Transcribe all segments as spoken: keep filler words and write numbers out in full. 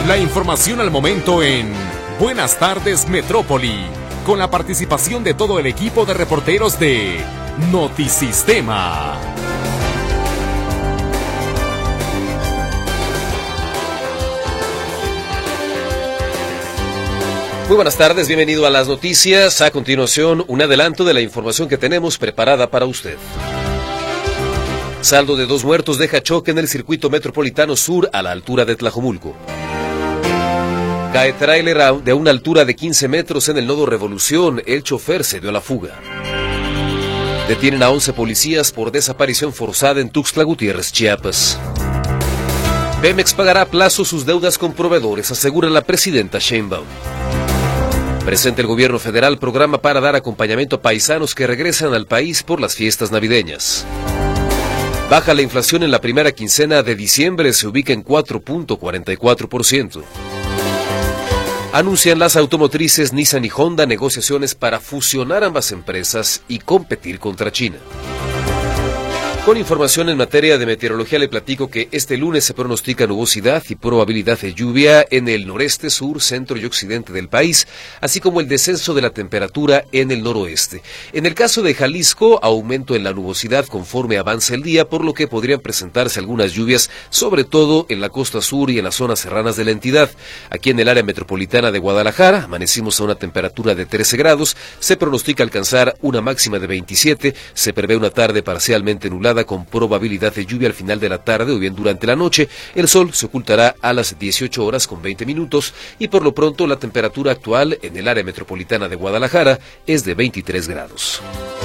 La información al momento en Buenas Tardes Metrópoli, con la participación de todo el equipo de reporteros de Notisistema. Muy buenas tardes, bienvenido a las noticias. A continuación, un adelanto de la información que tenemos preparada para usted. Saldo de dos muertos deja choque en el circuito metropolitano sur a la altura de Tlajomulco. Cae tráiler de una altura de quince metros en el nodo Revolución, el chofer se dio a la fuga. Detienen a once policías por desaparición forzada en Tuxtla Gutiérrez, Chiapas. Pemex pagará a plazo sus deudas con proveedores, asegura la presidenta Sheinbaum. Presenta el gobierno federal programa para dar acompañamiento a paisanos que regresan al país por las fiestas navideñas. Baja la inflación en la primera quincena de diciembre, se ubica en cuatro punto cuarenta y cuatro por ciento. Anuncian las automotrices Nissan y Honda negociaciones para fusionar ambas empresas y competir contra China. Con información en materia de meteorología le platico que este lunes se pronostica nubosidad y probabilidad de lluvia en el noreste, sur, centro y occidente del país, así como el descenso de la temperatura en el noroeste. En el caso de Jalisco, aumento en la nubosidad conforme avance el día, por lo que podrían presentarse algunas lluvias, sobre todo en la costa sur y en las zonas serranas de la entidad. Aquí en el área metropolitana de Guadalajara, amanecimos a una temperatura de trece grados, se pronostica alcanzar una máxima de veintisiete, se prevé una tarde parcialmente nublada con probabilidad de lluvia al final de la tarde o bien durante la noche. El sol se ocultará a las dieciocho horas con veinte minutos y por lo pronto la temperatura actual en el área metropolitana de Guadalajara es de veintitrés grados.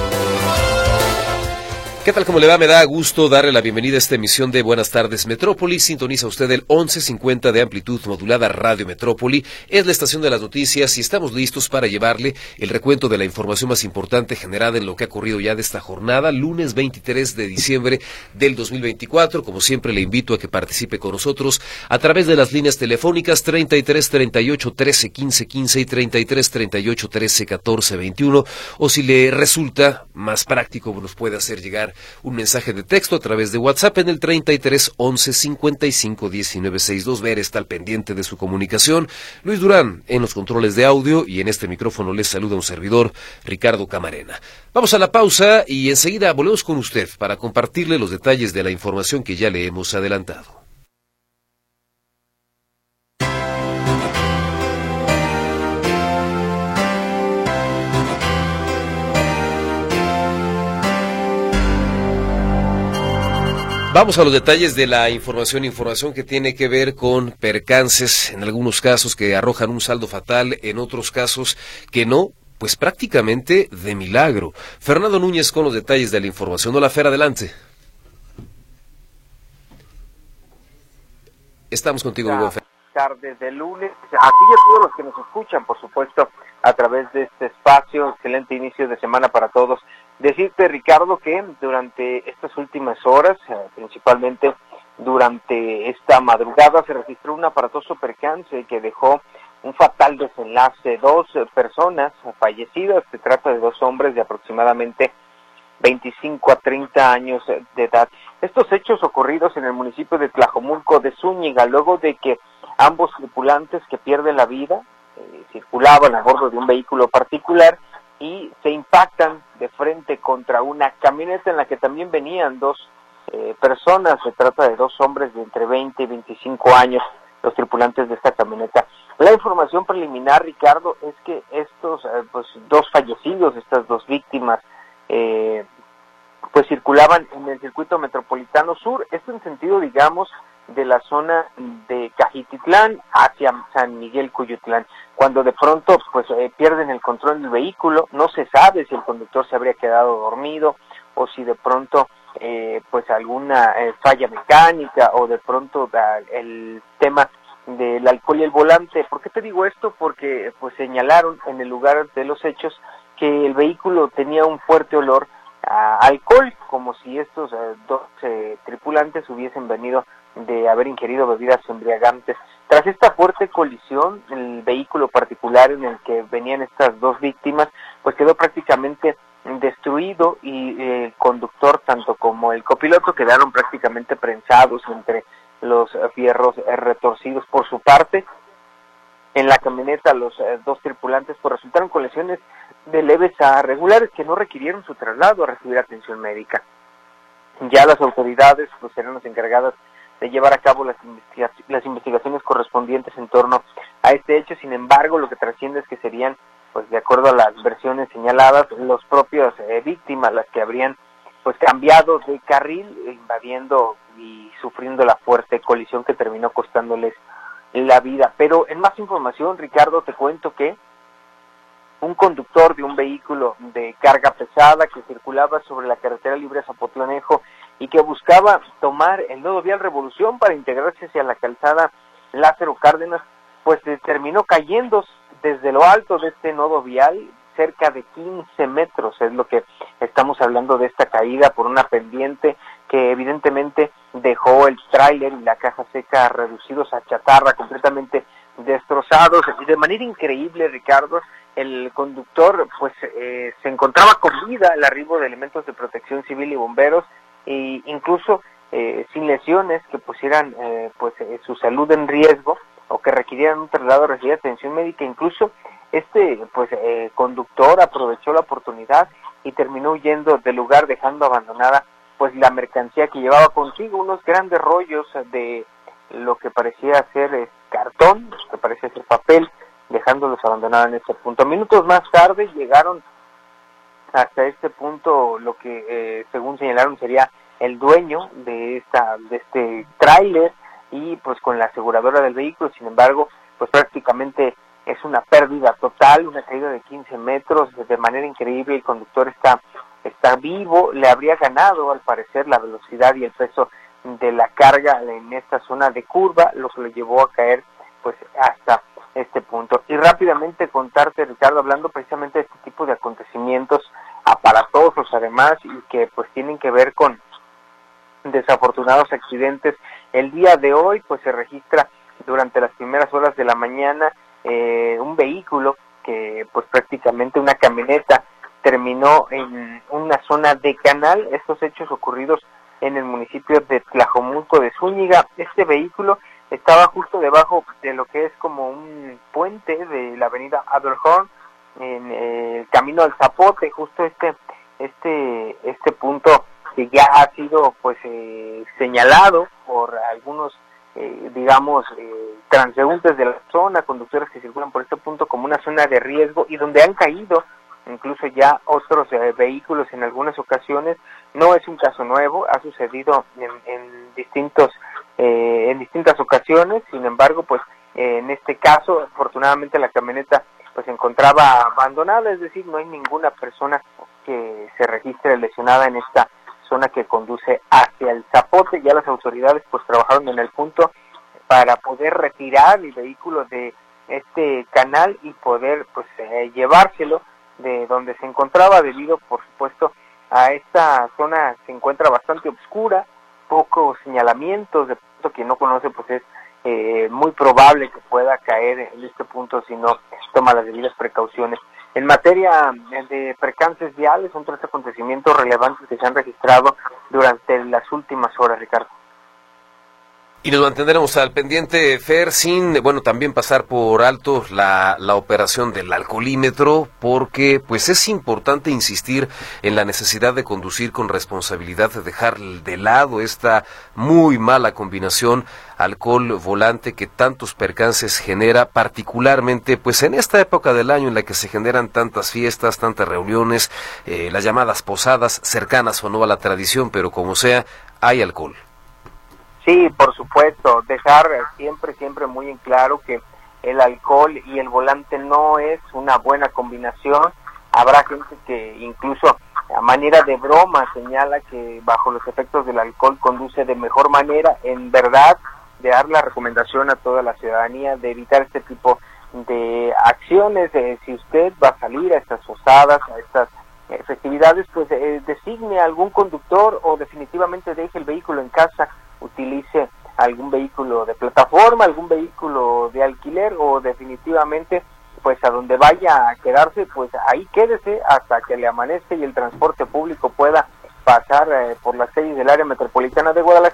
¿Qué tal? ¿Cómo le va? Me da gusto darle la bienvenida a esta emisión de Buenas Tardes Metrópoli. Sintoniza usted el once cincuenta de amplitud modulada Radio Metrópoli. Es la estación de las noticias y estamos listos para llevarle el recuento de la información más importante generada en lo que ha ocurrido ya de esta jornada, lunes veintitrés de diciembre del dos mil veinticuatro. Como siempre, le invito a que participe con nosotros a través de las líneas telefónicas treinta y tres, treinta y ocho, trece, quince, quince y treinta y tres, treinta y ocho, trece, catorce, veintiuno. O si le resulta más práctico, nos puede hacer llegar un mensaje de texto a través de WhatsApp en el treinta y tres, once, cincuenta y cinco, diecinueve, sesenta y dos. Ver está al pendiente de su comunicación. Luis Durán en los controles de audio y en este micrófono les saluda un servidor, Ricardo Camarena. Vamos a la pausa y enseguida volvemos con usted para compartirle los detalles de la información que ya le hemos adelantado. Vamos a los detalles de la información, información que tiene que ver con percances, en algunos casos que arrojan un saldo fatal, en otros casos que no, pues prácticamente de milagro. Fernando Núñez con los detalles de la información. Hola, Fer, adelante. Estamos contigo, Hugo. Tardes de lunes, aquí y a todos los que nos escuchan, por supuesto, a través de este espacio, excelente inicio de semana para todos. Decirte, Ricardo, que durante estas últimas horas, eh, principalmente durante esta madrugada, se registró un aparatoso percance que dejó un fatal desenlace. Dos eh, personas fallecidas, se trata de dos hombres de aproximadamente veinticinco a treinta años de edad. Estos hechos ocurridos en el municipio de Tlajomulco de Zúñiga, luego de que ambos tripulantes que pierden la vida eh, circulaban a bordo de un vehículo particular y se impactan de frente contra una camioneta en la que también venían dos eh, personas. Se trata de dos hombres de entre veinte y veinticinco años, los tripulantes de esta camioneta. La información preliminar, Ricardo, es que estos eh, pues dos fallecidos, estas dos víctimas, eh, pues circulaban en el circuito metropolitano sur, esto en sentido, digamos, de la zona de Cajititlán hacia San Miguel Cuyutlán, cuando de pronto pues eh, pierden el control del vehículo. No se sabe si el conductor se habría quedado dormido o si de pronto eh, pues alguna eh, falla mecánica o de pronto da, el tema del alcohol y el volante. ¿Por qué te digo esto? Porque pues señalaron en el lugar de los hechos que el vehículo tenía un fuerte olor a alcohol, como si estos eh, dos eh, tripulantes hubiesen venido de haber ingerido bebidas embriagantes. Tras esta fuerte colisión, el vehículo particular en el que venían estas dos víctimas, pues quedó prácticamente destruido y eh, el conductor, tanto como el copiloto, quedaron prácticamente prensados entre los fierros retorcidos. Por su parte, en la camioneta los eh, dos tripulantes pues resultaron con lesiones de leves a regulares que no requirieron su traslado a recibir atención médica. Ya las autoridades pues serán las encargadas de llevar a cabo las, investiga las investigaciones correspondientes en torno a este hecho. Sin embargo, lo que trasciende es que serían, pues de acuerdo a las versiones señaladas, los propios eh, víctimas las que habrían pues cambiado de carril, invadiendo y sufriendo la fuerte colisión que terminó costándoles la vida. Pero en más información, Ricardo, te cuento que un conductor de un vehículo de carga pesada que circulaba sobre la carretera libre Zapotlanejo y que buscaba tomar el nodo vial Revolución para integrarse hacia la calzada Lázaro Cárdenas, pues terminó cayendo desde lo alto de este nodo vial, cerca de quince metros, es lo que estamos hablando de esta caída por una pendiente que evidentemente dejó el tráiler y la caja seca reducidos a chatarra, completamente destrozados. De manera increíble, Ricardo, el conductor pues eh, se encontraba con vida al arribo de elementos de protección civil y bomberos, e incluso eh, sin lesiones que pusieran eh, pues eh, su salud en riesgo o que requirieran un traslado a recibir atención médica. Incluso este pues eh, conductor aprovechó la oportunidad y terminó huyendo del lugar, dejando abandonada pues la mercancía que llevaba consigo, unos grandes rollos de lo que parecía ser eh, cartón, lo que parecía ser papel, dejándolos abandonados en este punto. Minutos más tarde llegaron hasta este punto lo que eh, según señalaron sería el dueño de esta de este tráiler y pues con la aseguradora del vehículo. Sin embargo, pues prácticamente es una pérdida total, una caída de quince metros, de manera increíble. El conductor está está vivo, le habría ganado al parecer la velocidad y el peso de la carga en esta zona de curva, lo que lo llevó a caer pues hasta este punto. Y rápidamente contarte, Ricardo, hablando precisamente de este tipo de acontecimientos aparatosos además y que pues tienen que ver con desafortunados accidentes. El día de hoy pues se registra durante las primeras horas de la mañana eh, un vehículo que pues prácticamente una camioneta terminó en una zona de canal. Estos hechos ocurridos en el municipio de Tlajomulco de Zúñiga. Este vehículo estaba justo debajo de lo que es como un puente de la avenida Aberhorn, en eh, el camino al Zapote, justo este este este punto que ya ha sido pues eh, señalado por algunos eh, digamos eh, transeúntes de la zona, conductores que circulan por este punto como una zona de riesgo y donde han caído incluso ya otros eh, vehículos en algunas ocasiones. No es un caso nuevo, ha sucedido en, en distintos eh, en distintas ocasiones. Sin embargo, pues eh, en este caso afortunadamente la camioneta pues se encontraba abandonada, es decir, no hay ninguna persona que se registre lesionada en esta zona que conduce hacia el Zapote. Ya las autoridades pues trabajaron en el punto para poder retirar el vehículo de este canal y poder pues eh, llevárselo de donde se encontraba, debido por supuesto a esta zona se encuentra bastante oscura, pocos señalamientos, de punto que no conoce pues es eh, muy probable que pueda caer en este punto si no toma las debidas precauciones. En materia de percances viales, son tres acontecimientos relevantes que se han registrado durante las últimas horas, Ricardo. Y nos mantendremos al pendiente, Fer, sin, bueno, también pasar por alto la, la operación del alcoholímetro, porque pues es importante insistir en la necesidad de conducir con responsabilidad, de dejar de lado esta muy mala combinación alcohol-volante que tantos percances genera, particularmente pues en esta época del año en la que se generan tantas fiestas, tantas reuniones, eh, las llamadas posadas, cercanas o no a la tradición, pero como sea, hay alcohol. Sí, por supuesto, dejar siempre, siempre muy en claro que el alcohol y el volante no es una buena combinación. Habrá gente que incluso a manera de broma señala que bajo los efectos del alcohol conduce de mejor manera. En verdad, de dar la recomendación a toda la ciudadanía de evitar este tipo de acciones. Eh, si usted va a salir a estas posadas, a estas eh, festividades, pues eh, designe a algún conductor o definitivamente deje el vehículo en casa, utilice algún vehículo de plataforma, algún vehículo de alquiler o definitivamente pues a donde vaya a quedarse, pues ahí quédese hasta que le amanezca y el transporte público pueda pasar eh, por las calles del área metropolitana de Guadalajara,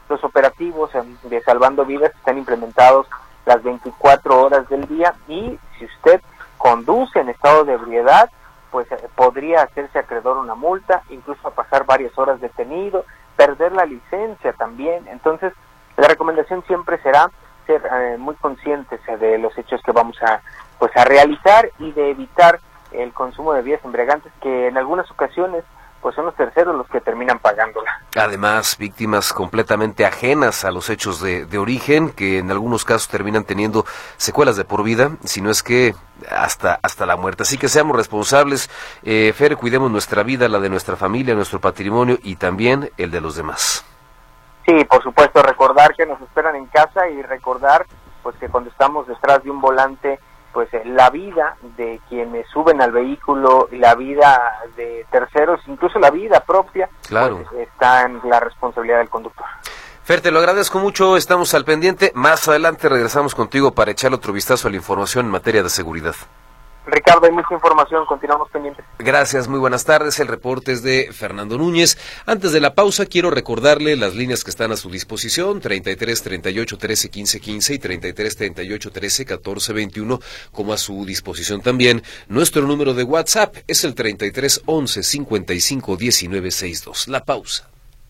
los operativos de Salvando Vidas están implementados las veinticuatro horas del día, y si usted conduce en estado de ebriedad, pues eh, podría hacerse acreedor una multa, incluso a pasar varias horas detenido, perder la licencia también. Entonces, la recomendación siempre será ser eh, muy conscientes eh, de los hechos que vamos a pues a realizar, y de evitar el consumo de bebidas embriagantes, que en algunas ocasiones pues son los terceros los que terminan pagándola. Además, víctimas completamente ajenas a los hechos de, de origen, que en algunos casos terminan teniendo secuelas de por vida, si no es que hasta hasta la muerte. Así que seamos responsables, eh, Fer, cuidemos nuestra vida, la de nuestra familia, nuestro patrimonio y también el de los demás. Sí, por supuesto, recordar que nos esperan en casa, y recordar pues que cuando estamos detrás de un volante, pues eh, la vida de quienes suben al vehículo, la vida de terceros, incluso la vida propia, claro, pues, está en la responsabilidad del conductor. Fer, te lo agradezco mucho, estamos al pendiente. Más adelante regresamos contigo para echarle otro vistazo a la información en materia de seguridad. Ricardo, hay mucha información, continuamos pendientes. Gracias, muy buenas tardes. El reporte es de Fernando Núñez. Antes de la pausa, quiero recordarle las líneas que están a su disposición: treinta y tres, treinta y ocho, trece, quince, quince y treinta y tres, treinta y ocho, trece, catorce, veintiuno, como a su disposición también nuestro número de WhatsApp es el treinta y tres, once, cincuenta y cinco, diecinueve, sesenta y dos. La pausa.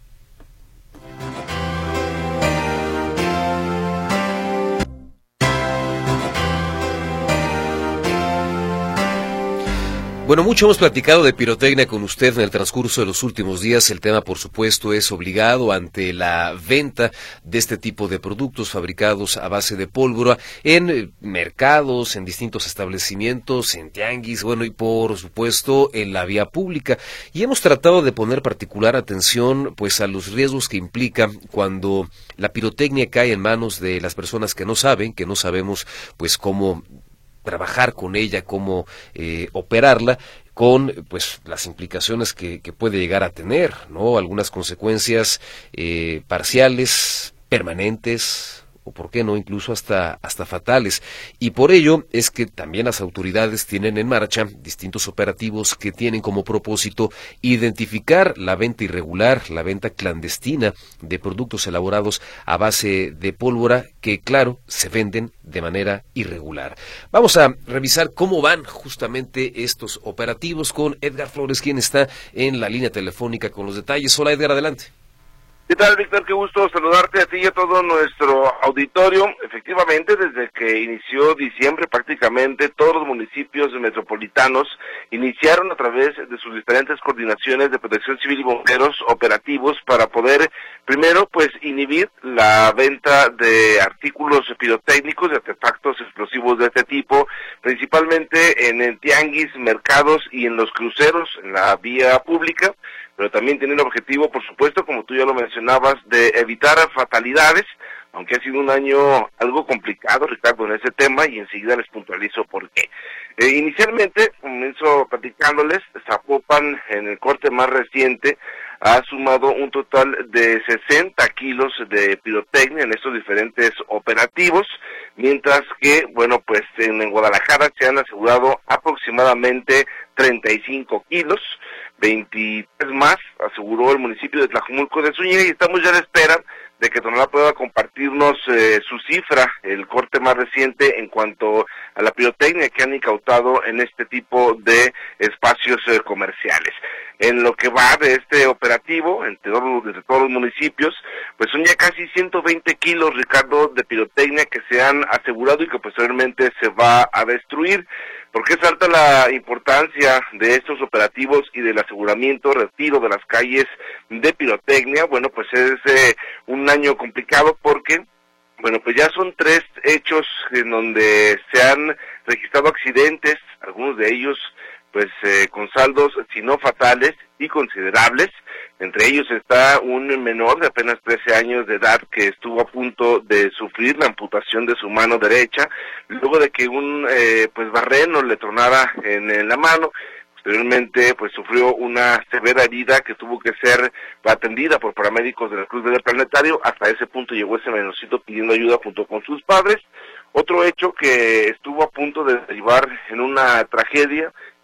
Bueno, mucho hemos platicado de pirotecnia con usted en el transcurso de los últimos días. El tema, por supuesto, es obligado ante la venta de este tipo de productos fabricados a base de pólvora en mercados, en distintos establecimientos, en tianguis, bueno, y por supuesto en la vía pública. Y hemos tratado de poner particular atención, pues, a los riesgos que implica cuando la pirotecnia cae en manos de las personas que no saben, que no sabemos, pues, cómo trabajar con ella, cómo eh, operarla, con pues las implicaciones que, que puede llegar a tener, ¿no? Algunas consecuencias eh, parciales, permanentes, o por qué no, incluso hasta, hasta fatales. Y por ello es que también las autoridades tienen en marcha distintos operativos que tienen como propósito identificar la venta irregular, la venta clandestina de productos elaborados a base de pólvora que, claro, se venden de manera irregular. Vamos a revisar cómo van justamente estos operativos con Edgar Flores, quien está en la línea telefónica con los detalles. Hola, Edgar, adelante. ¿Qué tal, Víctor? Qué gusto saludarte a ti y a todo nuestro auditorio. Efectivamente, desde que inició diciembre, prácticamente todos los municipios metropolitanos iniciaron a través de sus diferentes coordinaciones de protección civil y bomberos operativos para poder, primero, pues, inhibir la venta de artículos pirotécnicos, de artefactos explosivos de este tipo, principalmente en el tianguis, mercados y en los cruceros, en la vía pública, pero también tiene el objetivo, por supuesto, como tú ya lo mencionabas, de evitar fatalidades, aunque ha sido un año algo complicado, Ricardo, en ese tema, y enseguida les puntualizo por qué. Eh, inicialmente, comienzo platicándoles, Zapopan, en el corte más reciente, ha sumado un total de sesenta kilos de pirotecnia en estos diferentes operativos, mientras que, bueno, pues en, en Guadalajara se han asegurado aproximadamente treinta y cinco kilos, veintitrés más, aseguró el municipio de Tlajumulco de Zúñiga, y estamos ya a la espera de que Tonalá pueda compartirnos eh, su cifra, el corte más reciente en cuanto a la pirotecnia que han incautado en este tipo de espacios eh, comerciales. En lo que va de este operativo, entre todos, desde todos los municipios, pues son ya casi ciento veinte kilos, Ricardo, de pirotecnia que se han asegurado y que posteriormente se va a destruir. ¿Por qué salta la importancia de estos operativos y del aseguramiento, retiro de las calles de pirotecnia? Bueno, pues es eh, un año complicado porque, bueno, pues ya son tres hechos en donde se han registrado accidentes, algunos de ellos pues eh, con saldos, si no fatales, y considerables. Entre ellos está un menor de apenas trece años de edad que estuvo a punto de sufrir la amputación de su mano derecha, luego de que un eh, pues barreno le tronara en, en la mano. Posteriormente, pues sufrió una severa herida que tuvo que ser atendida por paramédicos de la Cruz del Planetario. Hasta ese punto llegó ese menorcito pidiendo ayuda junto con sus padres. Otro hecho que estuvo a punto de derivar en una tragedia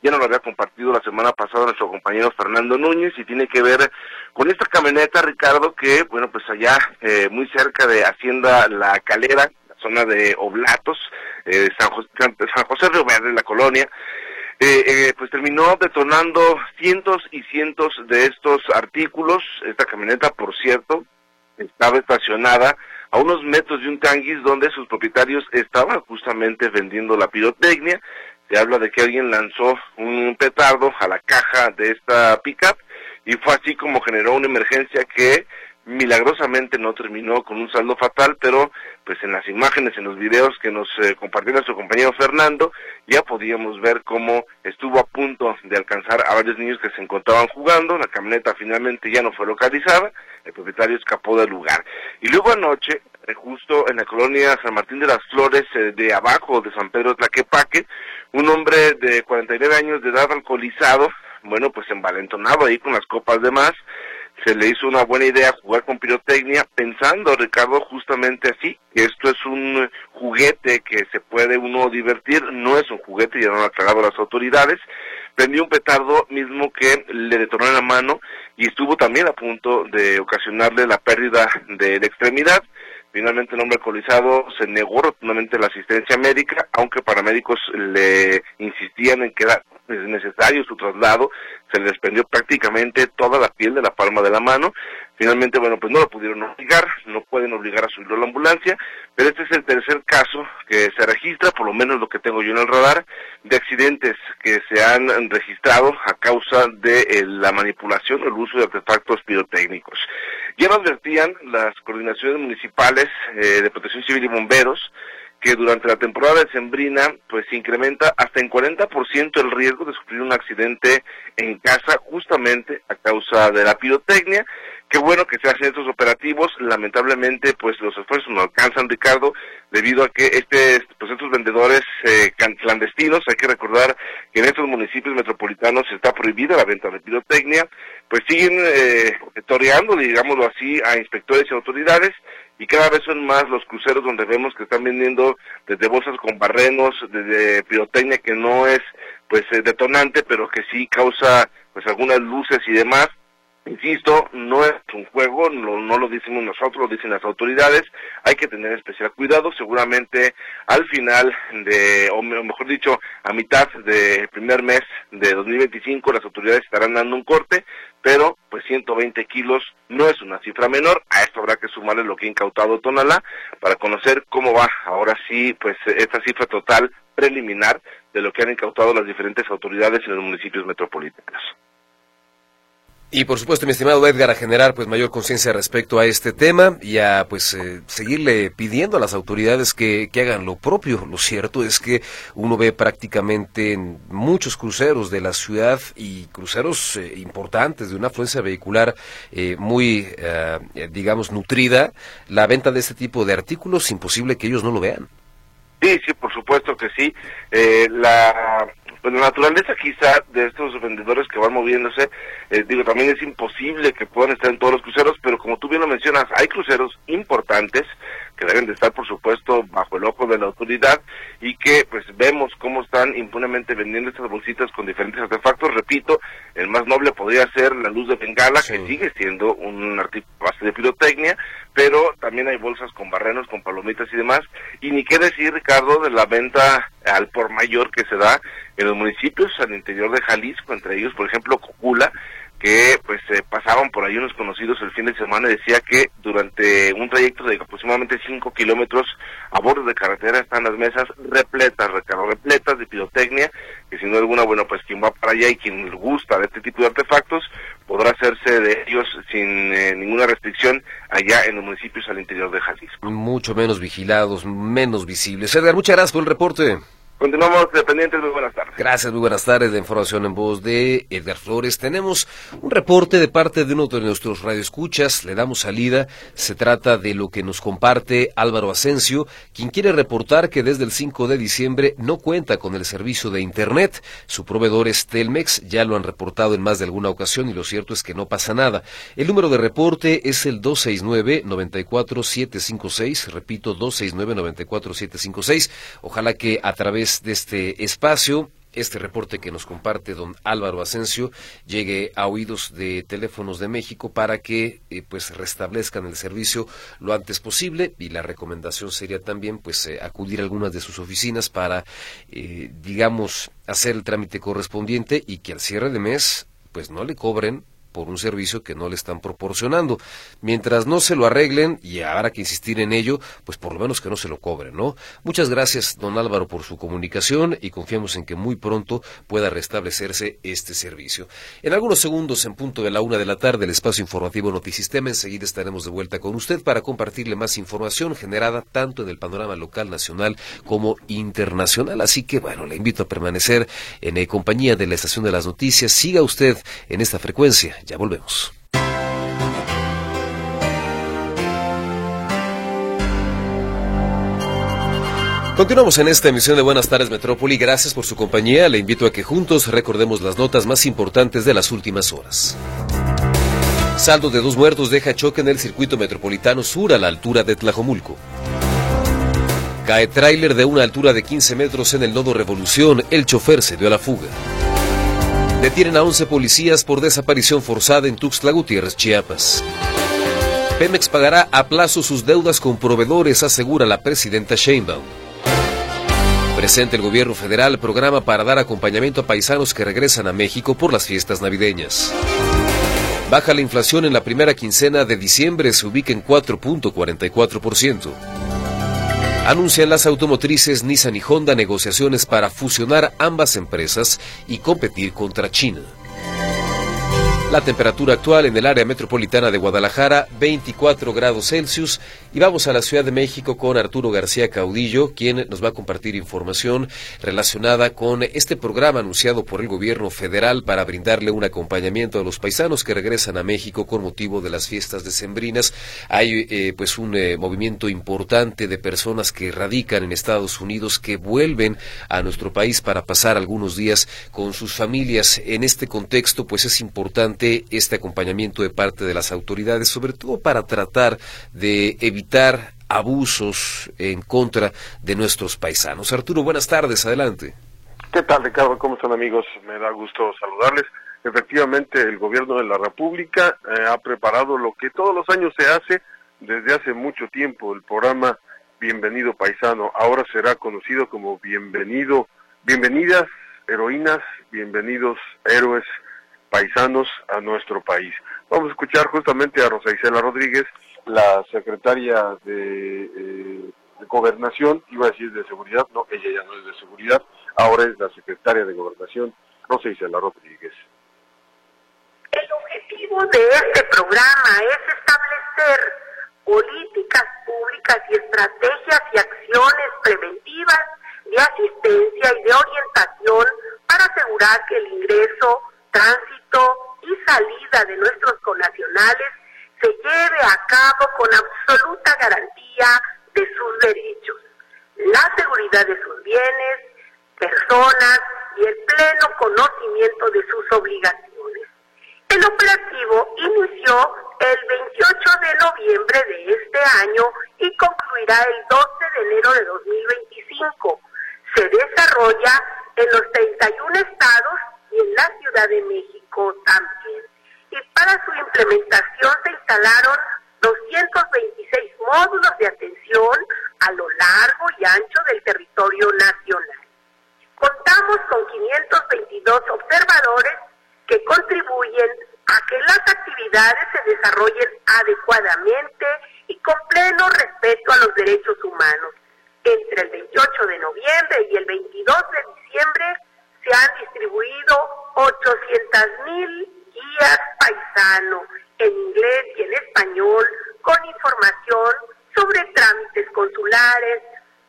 Ya nos lo había compartido la semana pasada nuestro compañero Fernando Núñez y tiene que ver con esta camioneta, Ricardo, que, bueno, pues allá eh, muy cerca de Hacienda La Calera, la zona de Oblatos, eh, San José, San José Río Verde, la colonia, eh, eh, pues terminó detonando cientos y cientos de estos artículos. Esta camioneta, por cierto, estaba estacionada a unos metros de un tianguis donde sus propietarios estaban justamente vendiendo la pirotecnia. Se habla de que alguien lanzó un petardo a la caja de esta pickup y fue así como generó una emergencia que milagrosamente no terminó con un saldo fatal, pero pues en las imágenes, en los videos que nos eh, compartió nuestro compañero Fernando, ya podíamos ver cómo estuvo a punto de alcanzar a varios niños que se encontraban jugando. La camioneta finalmente ya no fue localizada, el propietario escapó del lugar. Y luego anoche, eh, justo en la colonia San Martín de las Flores, eh, de abajo de San Pedro Tlaquepaque, un hombre de cuarenta y nueve años de edad, alcoholizado, bueno, pues envalentonado ahí con las copas de más, se le hizo una buena idea jugar con pirotecnia, pensando, Ricardo, justamente así, que esto es un juguete que se puede uno divertir. No es un juguete, ya lo han aclarado las autoridades. Prendió un petardo mismo que le detonó en la mano y estuvo también a punto de ocasionarle la pérdida de la extremidad. Finalmente el hombre alcoholizado se negó rotundamente la asistencia médica, aunque paramédicos le insistían en que era necesario su traslado. Se le desprendió prácticamente toda la piel de la palma de la mano. Finalmente, bueno, pues no lo pudieron obligar, no pueden obligar a subirlo a la ambulancia, pero este es el tercer caso que se registra, por lo menos lo que tengo yo en el radar, de accidentes que se han registrado a causa de eh, la manipulación o el uso de artefactos pirotécnicos. Ya lo advertían las coordinaciones municipales eh, de Protección Civil y Bomberos, que durante la temporada decembrina pues se incrementa hasta en cuarenta por ciento el riesgo de sufrir un accidente en casa justamente a causa de la pirotecnia. Qué bueno que se hacen estos operativos. Lamentablemente pues los esfuerzos no alcanzan, Ricardo, debido a que este pues estos vendedores eh, clandestinos, hay que recordar que en estos municipios metropolitanos está prohibida la venta de pirotecnia, pues siguen eh, toreando, digámoslo así, a inspectores y autoridades. Y cada vez son más los cruceros donde vemos que están vendiendo desde bolsas con barrenos, desde pirotecnia que no es pues eh, detonante, pero que sí causa pues algunas luces y demás. Insisto, no es un juego, no, no lo decimos nosotros, lo dicen las autoridades. Hay que tener especial cuidado. Seguramente al final de, o mejor dicho, a mitad del primer mes de dos mil veinticinco, las autoridades estarán dando un corte, pero pues ciento veinte kilos no es una cifra menor. A esto habrá que sumarle lo que ha incautado Tonalá para conocer cómo va ahora sí pues esta cifra total preliminar de lo que han incautado las diferentes autoridades en los municipios metropolitanos. Y por supuesto, mi estimado Edgar, a generar pues mayor conciencia respecto a este tema y a pues eh, seguirle pidiendo a las autoridades que, que hagan lo propio. Lo cierto es que uno ve prácticamente en muchos cruceros de la ciudad y cruceros eh, importantes de una afluencia vehicular eh, muy, eh, digamos, nutrida, la venta de este tipo de artículos. Imposible que ellos no lo vean. Sí, sí, por supuesto que sí. Eh, la... Pues la naturaleza quizá de estos vendedores que van moviéndose, eh, digo, también es imposible que puedan estar en todos los cruceros, pero como tú bien lo mencionas, hay cruceros importantes que deben de estar, por supuesto, bajo el ojo de la autoridad y que pues vemos cómo están impunemente vendiendo estas bolsitas con diferentes artefactos. Repito, el más noble podría ser la luz de bengala, sí, que sigue siendo un artículo base de pirotecnia, pero también hay bolsas con barrenos, con palomitas y demás. Y ni qué decir, Ricardo, de la venta al por mayor que se da en los municipios al interior de Jalisco, entre ellos, por ejemplo, Cocula, que pues eh, pasaban por ahí unos conocidos el fin de semana y decía que durante un trayecto de aproximadamente cinco kilómetros a bordo de carretera están las mesas repletas, Ricardo, repletas de pirotecnia, que sin duda alguna, bueno, pues quien va para allá y quien le gusta de este tipo de artefactos podrá hacerse de ellos sin eh, ninguna restricción allá en los municipios al interior de Jalisco. Mucho menos vigilados, menos visibles. Edgar, muchas gracias por el reporte. Continuamos dependientes, muy buenas tardes. Gracias, muy buenas tardes. De información en voz de Edgar Flores. Tenemos un reporte de parte de uno de nuestros radioescuchas. Le damos salida. Se trata de lo que nos comparte Álvaro Asensio, quien quiere reportar que desde el cinco de diciembre no cuenta con el servicio de Internet. Su proveedor es Telmex. Ya lo han reportado en más de alguna ocasión y lo cierto es que no pasa nada. El número de reporte es el dos seis nueve, nueve cuatro siete cinco seis. Repito, dos seis nueve, nueve cuatro siete cinco seis. Ojalá que a través de este espacio este reporte que nos comparte don Álvaro Asensio llegue a oídos de Teléfonos de México para que eh, pues restablezcan el servicio lo antes posible, y la recomendación sería también pues eh, acudir a algunas de sus oficinas para eh, digamos hacer el trámite correspondiente y que al cierre de mes pues no le cobren por un servicio que no le están proporcionando. Mientras no se lo arreglen, y habrá que insistir en ello, pues por lo menos que no se lo cobren, ¿no? Muchas gracias, don Álvaro, por su comunicación, y confiamos en que muy pronto pueda restablecerse este servicio. En algunos segundos, en punto de la una de la tarde, el espacio informativo Notisistema, enseguida estaremos de vuelta con usted para compartirle más información generada tanto en el panorama local, nacional, como internacional. Así que, bueno, le invito a permanecer en eh, compañía de la Estación de las Noticias. Siga usted en esta frecuencia. Ya volvemos. Continuamos en esta emisión de Buenas Tardes Metrópoli. Gracias por su compañía. Le invito a que juntos recordemos las notas más importantes de las últimas horas. Saldo de dos muertos deja choque en el circuito metropolitano sur a la altura de Tlajomulco. Cae tráiler de una altura de quince metros en el nodo Revolución. El chofer se dio a la fuga. Detienen a once policías por desaparición forzada en Tuxtla Gutiérrez, Chiapas. Pemex pagará a plazo sus deudas con proveedores, asegura la presidenta Sheinbaum. Presenta el gobierno federal programa para dar acompañamiento a paisanos que regresan a México por las fiestas navideñas. Baja la inflación en la primera quincena de diciembre, se ubica en cuatro punto cuarenta y cuatro por ciento. Anuncian las automotrices Nissan y Honda negociaciones para fusionar ambas empresas y competir contra China. La temperatura actual en el área metropolitana de Guadalajara, veinticuatro grados Celsius. Y vamos a la Ciudad de México con Arturo García Caudillo, quien nos va a compartir información relacionada con este programa anunciado por el gobierno federal para brindarle un acompañamiento a los paisanos que regresan a México con motivo de las fiestas decembrinas. Hay eh, pues un eh, movimiento importante de personas que radican en Estados Unidos que vuelven a nuestro país para pasar algunos días con sus familias. En este contexto, pues es importante este acompañamiento de parte de las autoridades, sobre todo para tratar de evitar abusos en contra de nuestros paisanos. Arturo, buenas tardes, adelante. ¿Qué tal, Ricardo? ¿Cómo están, amigos? Me da gusto saludarles. Efectivamente, el gobierno de la República eh, ha preparado lo que todos los años se hace desde hace mucho tiempo, el programa Bienvenido Paisano. Ahora será conocido como Bienvenido, Bienvenidas Heroínas, Bienvenidos Héroes Paisanos a nuestro país. Vamos a escuchar justamente a Rosa Isela Rodríguez, la secretaria de, eh, de Gobernación, iba a decir de Seguridad, no, ella ya no es de Seguridad, ahora es la secretaria de Gobernación, Rosa Isela Rodríguez. El objetivo de este programa es establecer políticas públicas y estrategias y acciones preventivas de asistencia y de orientación para asegurar que el ingreso, tránsito y salida de nuestros connacionales se lleve a cabo con absoluta garantía de sus derechos, la seguridad de sus bienes, personas y el pleno conocimiento de sus obligaciones. El operativo inició el veintiocho de noviembre de este año y concluirá el doce de enero de dos mil veinticinco. Se desarrolla en los treinta y un estados y en la Ciudad de México también. Y para su implementación se instalaron doscientos veintiséis módulos de atención a lo largo y ancho del territorio nacional. Contamos con quinientos veintidós observadores que contribuyen a que las actividades se desarrollen adecuadamente y con pleno respeto a los derechos humanos. Entre el veintiocho de noviembre y el veintidós de diciembre se han distribuido ochocientas mil guías paisano en inglés y en español con información sobre trámites consulares.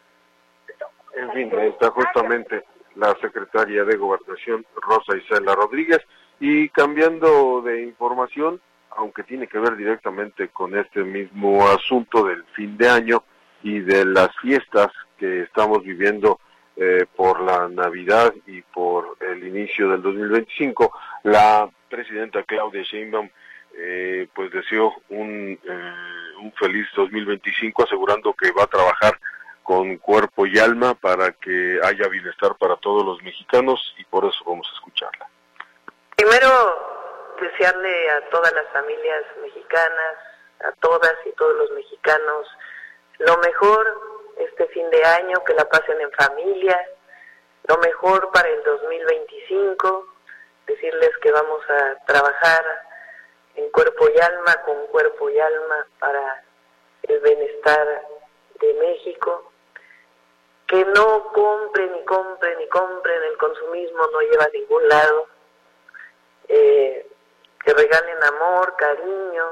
En fin, ahí está justamente la secretaria de Gobernación, Rosa Isela Rodríguez. Y cambiando de información, aunque tiene que ver directamente con este mismo asunto del fin de año y de las fiestas que estamos viviendo eh, por la Navidad y por el inicio del dos mil veinticinco, la presidenta Claudia Sheinbaum eh, pues deseó un, eh, un feliz dos mil veinticinco, asegurando que va a trabajar con cuerpo y alma para que haya bienestar para todos los mexicanos, y por eso vamos a escucharla. Primero, desearle a todas las familias mexicanas, a todas y todos los mexicanos, lo mejor este fin de año, que la pasen en familia, lo mejor para el dos mil veinticinco, decirles que vamos a trabajar en cuerpo y alma, con cuerpo y alma para el bienestar de México, que no compren ni compren ni compren, el consumismo no lleva a ningún lado, eh, que regalen amor, cariño,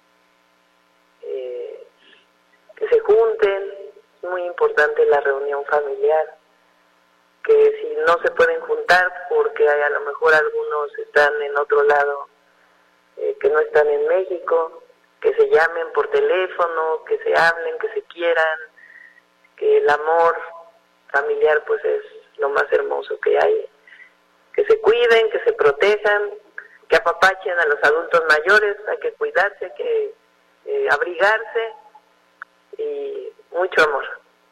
eh, que se junten, es muy importante la reunión familiar, que si no se pueden juntar porque hay, a lo mejor algunos están en otro lado, eh, que no están en México, que se llamen por teléfono, que se hablen, que se quieran, que el amor familiar pues es lo más hermoso que hay, que se cuiden, que se protejan, que apapachen a los adultos mayores, hay que cuidarse, hay que eh, abrigarse y mucho amor.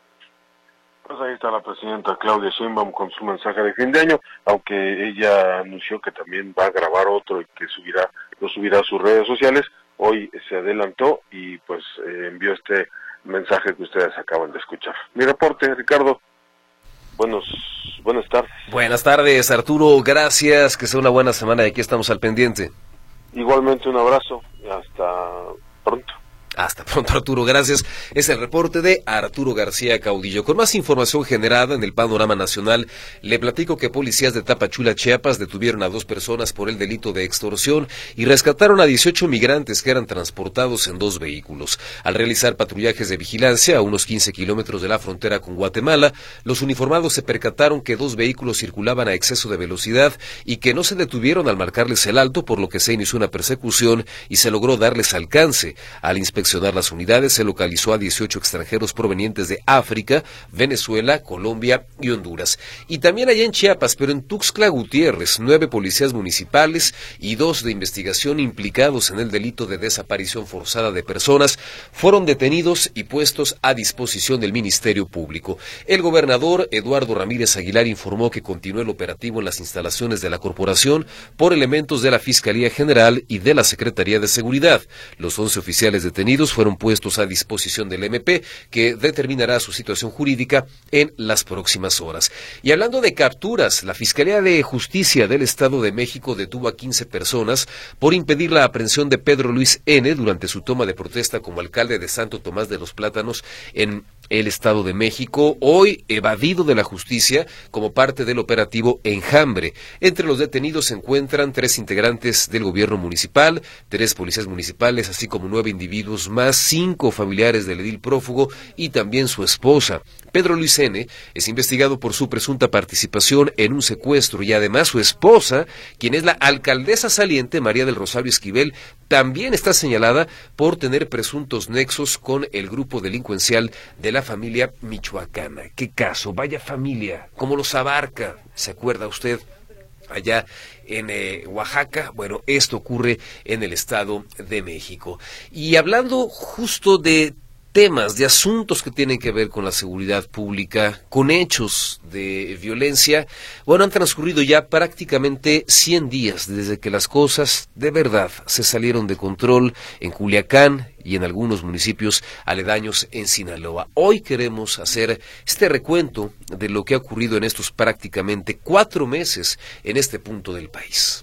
Pues ahí está la presidenta Claudia Sheinbaum con su mensaje de fin de año, aunque ella anunció que también va a grabar otro y que subirá, lo subirá a sus redes sociales. Hoy se adelantó y pues eh, envió este mensaje que ustedes acaban de escuchar. Mi reporte, Ricardo. Buenos, buenas tardes. Buenas tardes, Arturo. Gracias. Que sea una buena semana y aquí estamos al pendiente. Igualmente un abrazo y hasta pronto. Hasta pronto, Arturo, gracias. Es el reporte de Arturo García Caudillo. Con más información generada en el panorama nacional, le platico que policías de Tapachula, Chiapas, detuvieron a dos personas por el delito de extorsión y rescataron a dieciocho migrantes que eran transportados en dos vehículos. Al realizar patrullajes de vigilancia a unos quince kilómetros de la frontera con Guatemala, los uniformados se percataron que dos vehículos circulaban a exceso de velocidad y que no se detuvieron al marcarles el alto, por lo que se inició una persecución y se logró darles alcance. Al inspeccionar las unidades, se localizó a dieciocho extranjeros provenientes de África, Venezuela, Colombia y Honduras. Y también allá en Chiapas, pero en Tuxtla Gutiérrez, nueve policías municipales y dos de investigación implicados en el delito de desaparición forzada de personas fueron detenidos y puestos a disposición del Ministerio Público. El gobernador Eduardo Ramírez Aguilar informó que continuó el operativo en las instalaciones de la corporación por elementos de la Fiscalía General y de la Secretaría de Seguridad. Los once oficiales detenidos fueron puestos a disposición del M P, que determinará su situación jurídica en las próximas horas. Y hablando de capturas, la Fiscalía de Justicia del Estado de México detuvo a quince personas por impedir la aprehensión de Pedro Luis N. durante su toma de protesta como alcalde de Santo Tomás de los Plátanos en el Estado de México, hoy evadido de la justicia como parte del operativo Enjambre. Entre los detenidos se encuentran tres integrantes del gobierno municipal, tres policías municipales, así como nueve individuos más, cinco familiares del edil prófugo y también su esposa. Pedro Luis N. es investigado por su presunta participación en un secuestro y además su esposa, quien es la alcaldesa saliente, María del Rosario Esquivel, también está señalada por tener presuntos nexos con el grupo delincuencial de la familia michoacana. ¿Qué caso? Vaya familia, ¿cómo los abarca? ¿Se acuerda usted? Allá en eh, Oaxaca, bueno, esto ocurre en el Estado de México. Y hablando justo de temas, de asuntos que tienen que ver con la seguridad pública, con hechos de violencia, bueno, han transcurrido ya prácticamente cien días desde que las cosas de verdad se salieron de control en Culiacán y en algunos municipios aledaños en Sinaloa. Hoy queremos hacer este recuento de lo que ha ocurrido en estos prácticamente cuatro meses en este punto del país.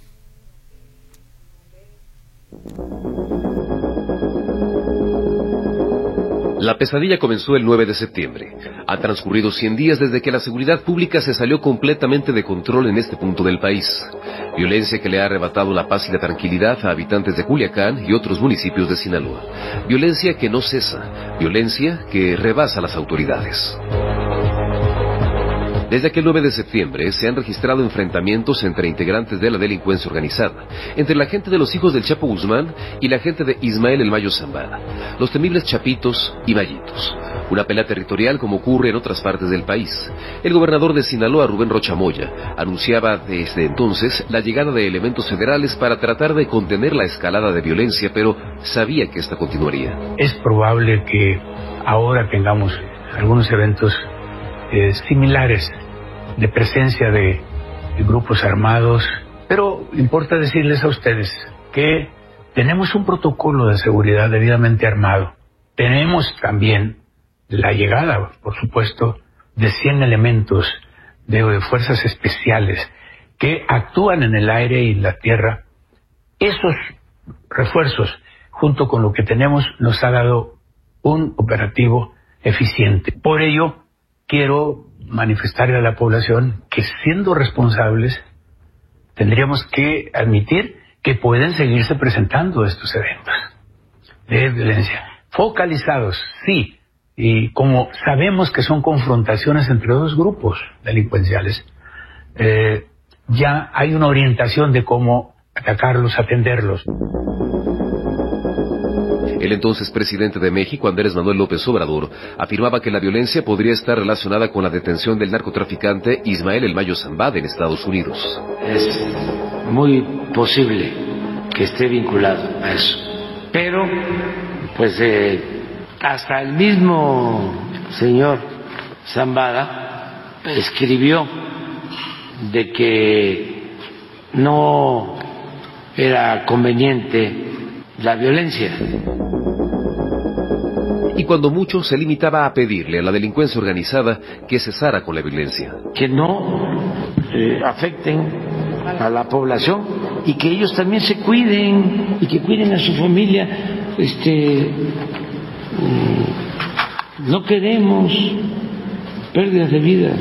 La pesadilla comenzó el nueve de septiembre. Ha transcurrido cien días desde que la seguridad pública se salió completamente de control en este punto del país. Violencia que le ha arrebatado la paz y la tranquilidad a habitantes de Culiacán y otros municipios de Sinaloa. Violencia que no cesa, violencia que rebasa las autoridades. Desde aquel nueve de septiembre se han registrado enfrentamientos entre integrantes de la delincuencia organizada, entre la gente de los hijos del Chapo Guzmán y la gente de Ismael El Mayo Zambada, los temibles Chapitos y Mayitos. Una pelea territorial como ocurre en otras partes del país. El gobernador de Sinaloa, Rubén Rocha Moya, anunciaba desde entonces la llegada de elementos federales para tratar de contener la escalada de violencia, pero sabía que esta continuaría. Es probable que ahora tengamos algunos eventos eh, similares de presencia de, de grupos armados, pero importa decirles a ustedes que tenemos un protocolo de seguridad debidamente armado. Tenemos también la llegada, por supuesto, de cien elementos de, de fuerzas especiales que actúan en el aire y la tierra. Esos refuerzos, junto con lo que tenemos, nos ha dado un operativo eficiente. Por ello, quiero manifestarle a la población que, siendo responsables, tendríamos que admitir que pueden seguirse presentando estos eventos de violencia. Focalizados, sí, y como sabemos que son confrontaciones entre dos grupos delincuenciales, eh, ya hay una orientación de cómo atacarlos, atenderlos. El entonces presidente de México, Andrés Manuel López Obrador, afirmaba que la violencia podría estar relacionada con la detención del narcotraficante Ismael El Mayo Zambada en Estados Unidos. Es muy posible que esté vinculado a eso. Pero, pues, eh, hasta el mismo señor Zambada escribió de que no era conveniente la violencia. Y cuando mucho se limitaba a pedirle a la delincuencia organizada que cesara con la violencia. Que no eh, afecten a la población y que ellos también se cuiden y que cuiden a su familia. Este, mm, no queremos pérdidas de vidas.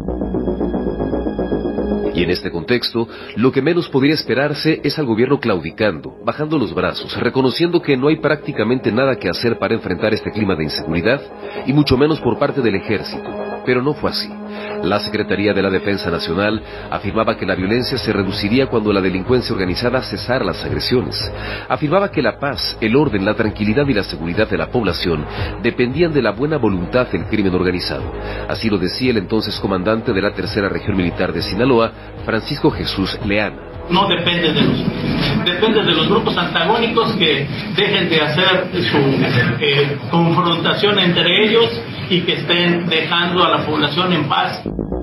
Y en este contexto, lo que menos podría esperarse es al gobierno claudicando, bajando los brazos, reconociendo que no hay prácticamente nada que hacer para enfrentar este clima de inseguridad, y mucho menos por parte del ejército. Pero no fue así. La Secretaría de la Defensa Nacional afirmaba que la violencia se reduciría cuando la delincuencia organizada cesara las agresiones. Afirmaba que la paz, el orden, la tranquilidad y la seguridad de la población dependían de la buena voluntad del crimen organizado. Así lo decía el entonces comandante de la Tercera Región Militar de Sinaloa, Francisco Jesús Leana. No depende de los, depende de los grupos antagónicos que dejen de hacer su eh, confrontación entre ellos y que estén dejando a la población en paz.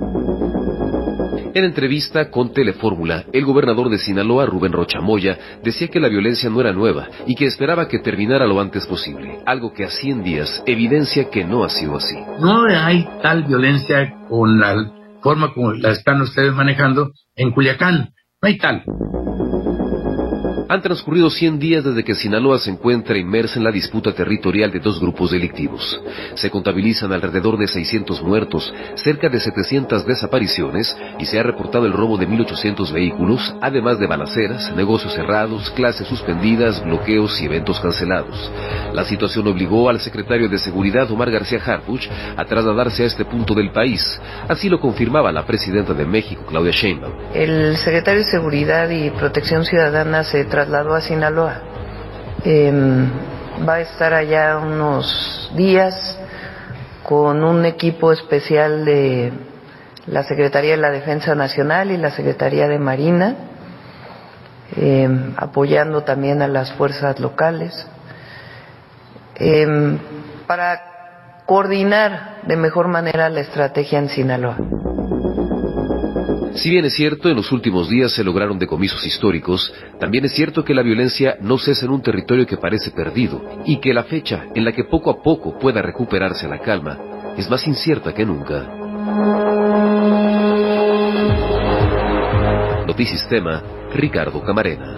En entrevista con Telefórmula, el gobernador de Sinaloa, Rubén Rocha Moya, decía que la violencia no era nueva y que esperaba que terminara lo antes posible, algo que a cien días evidencia que no ha sido así. No hay tal violencia con la forma como la están ustedes manejando en Culiacán. No hay tal. Han transcurrido cien días desde que Sinaloa se encuentra inmersa en la disputa territorial de dos grupos delictivos. Se contabilizan alrededor de seiscientos muertos, cerca de setecientas desapariciones y se ha reportado el robo de mil ochocientos vehículos, además de balaceras, negocios cerrados, clases suspendidas, bloqueos y eventos cancelados. La situación obligó al secretario de Seguridad, Omar García Harfuch, a trasladarse a este punto del país. Así lo confirmaba la presidenta de México, Claudia Sheinbaum. El secretario de Seguridad y Protección Ciudadana se trasladó a Sinaloa. Eh, va a estar allá unos días con un equipo especial de la Secretaría de la Defensa Nacional y la Secretaría de Marina, eh, apoyando también a las fuerzas locales, eh, para coordinar de mejor manera la estrategia en Sinaloa. Si bien es cierto, en los últimos días se lograron decomisos históricos, también es cierto que la violencia no cesa en un territorio que parece perdido y que la fecha en la que poco a poco pueda recuperarse la calma es más incierta que nunca. Notisistema, Ricardo Camarena.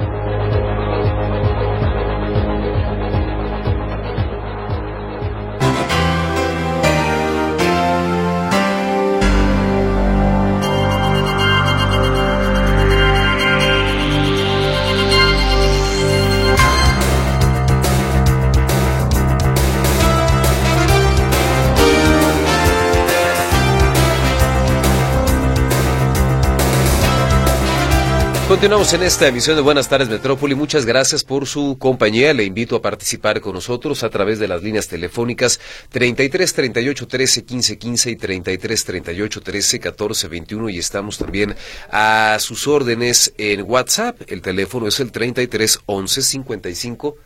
Continuamos en esta emisión de Buenas Tardes Metrópoli. Muchas gracias por su compañía. Le invito a participar con nosotros a través de las líneas telefónicas treinta y tres, treinta y ocho, trece, quince, quince y treinta y tres, treinta y ocho, trece, catorce, veintiuno, y estamos también a sus órdenes en WhatsApp. El teléfono es el treinta y tres, once, cincuenta y cinco,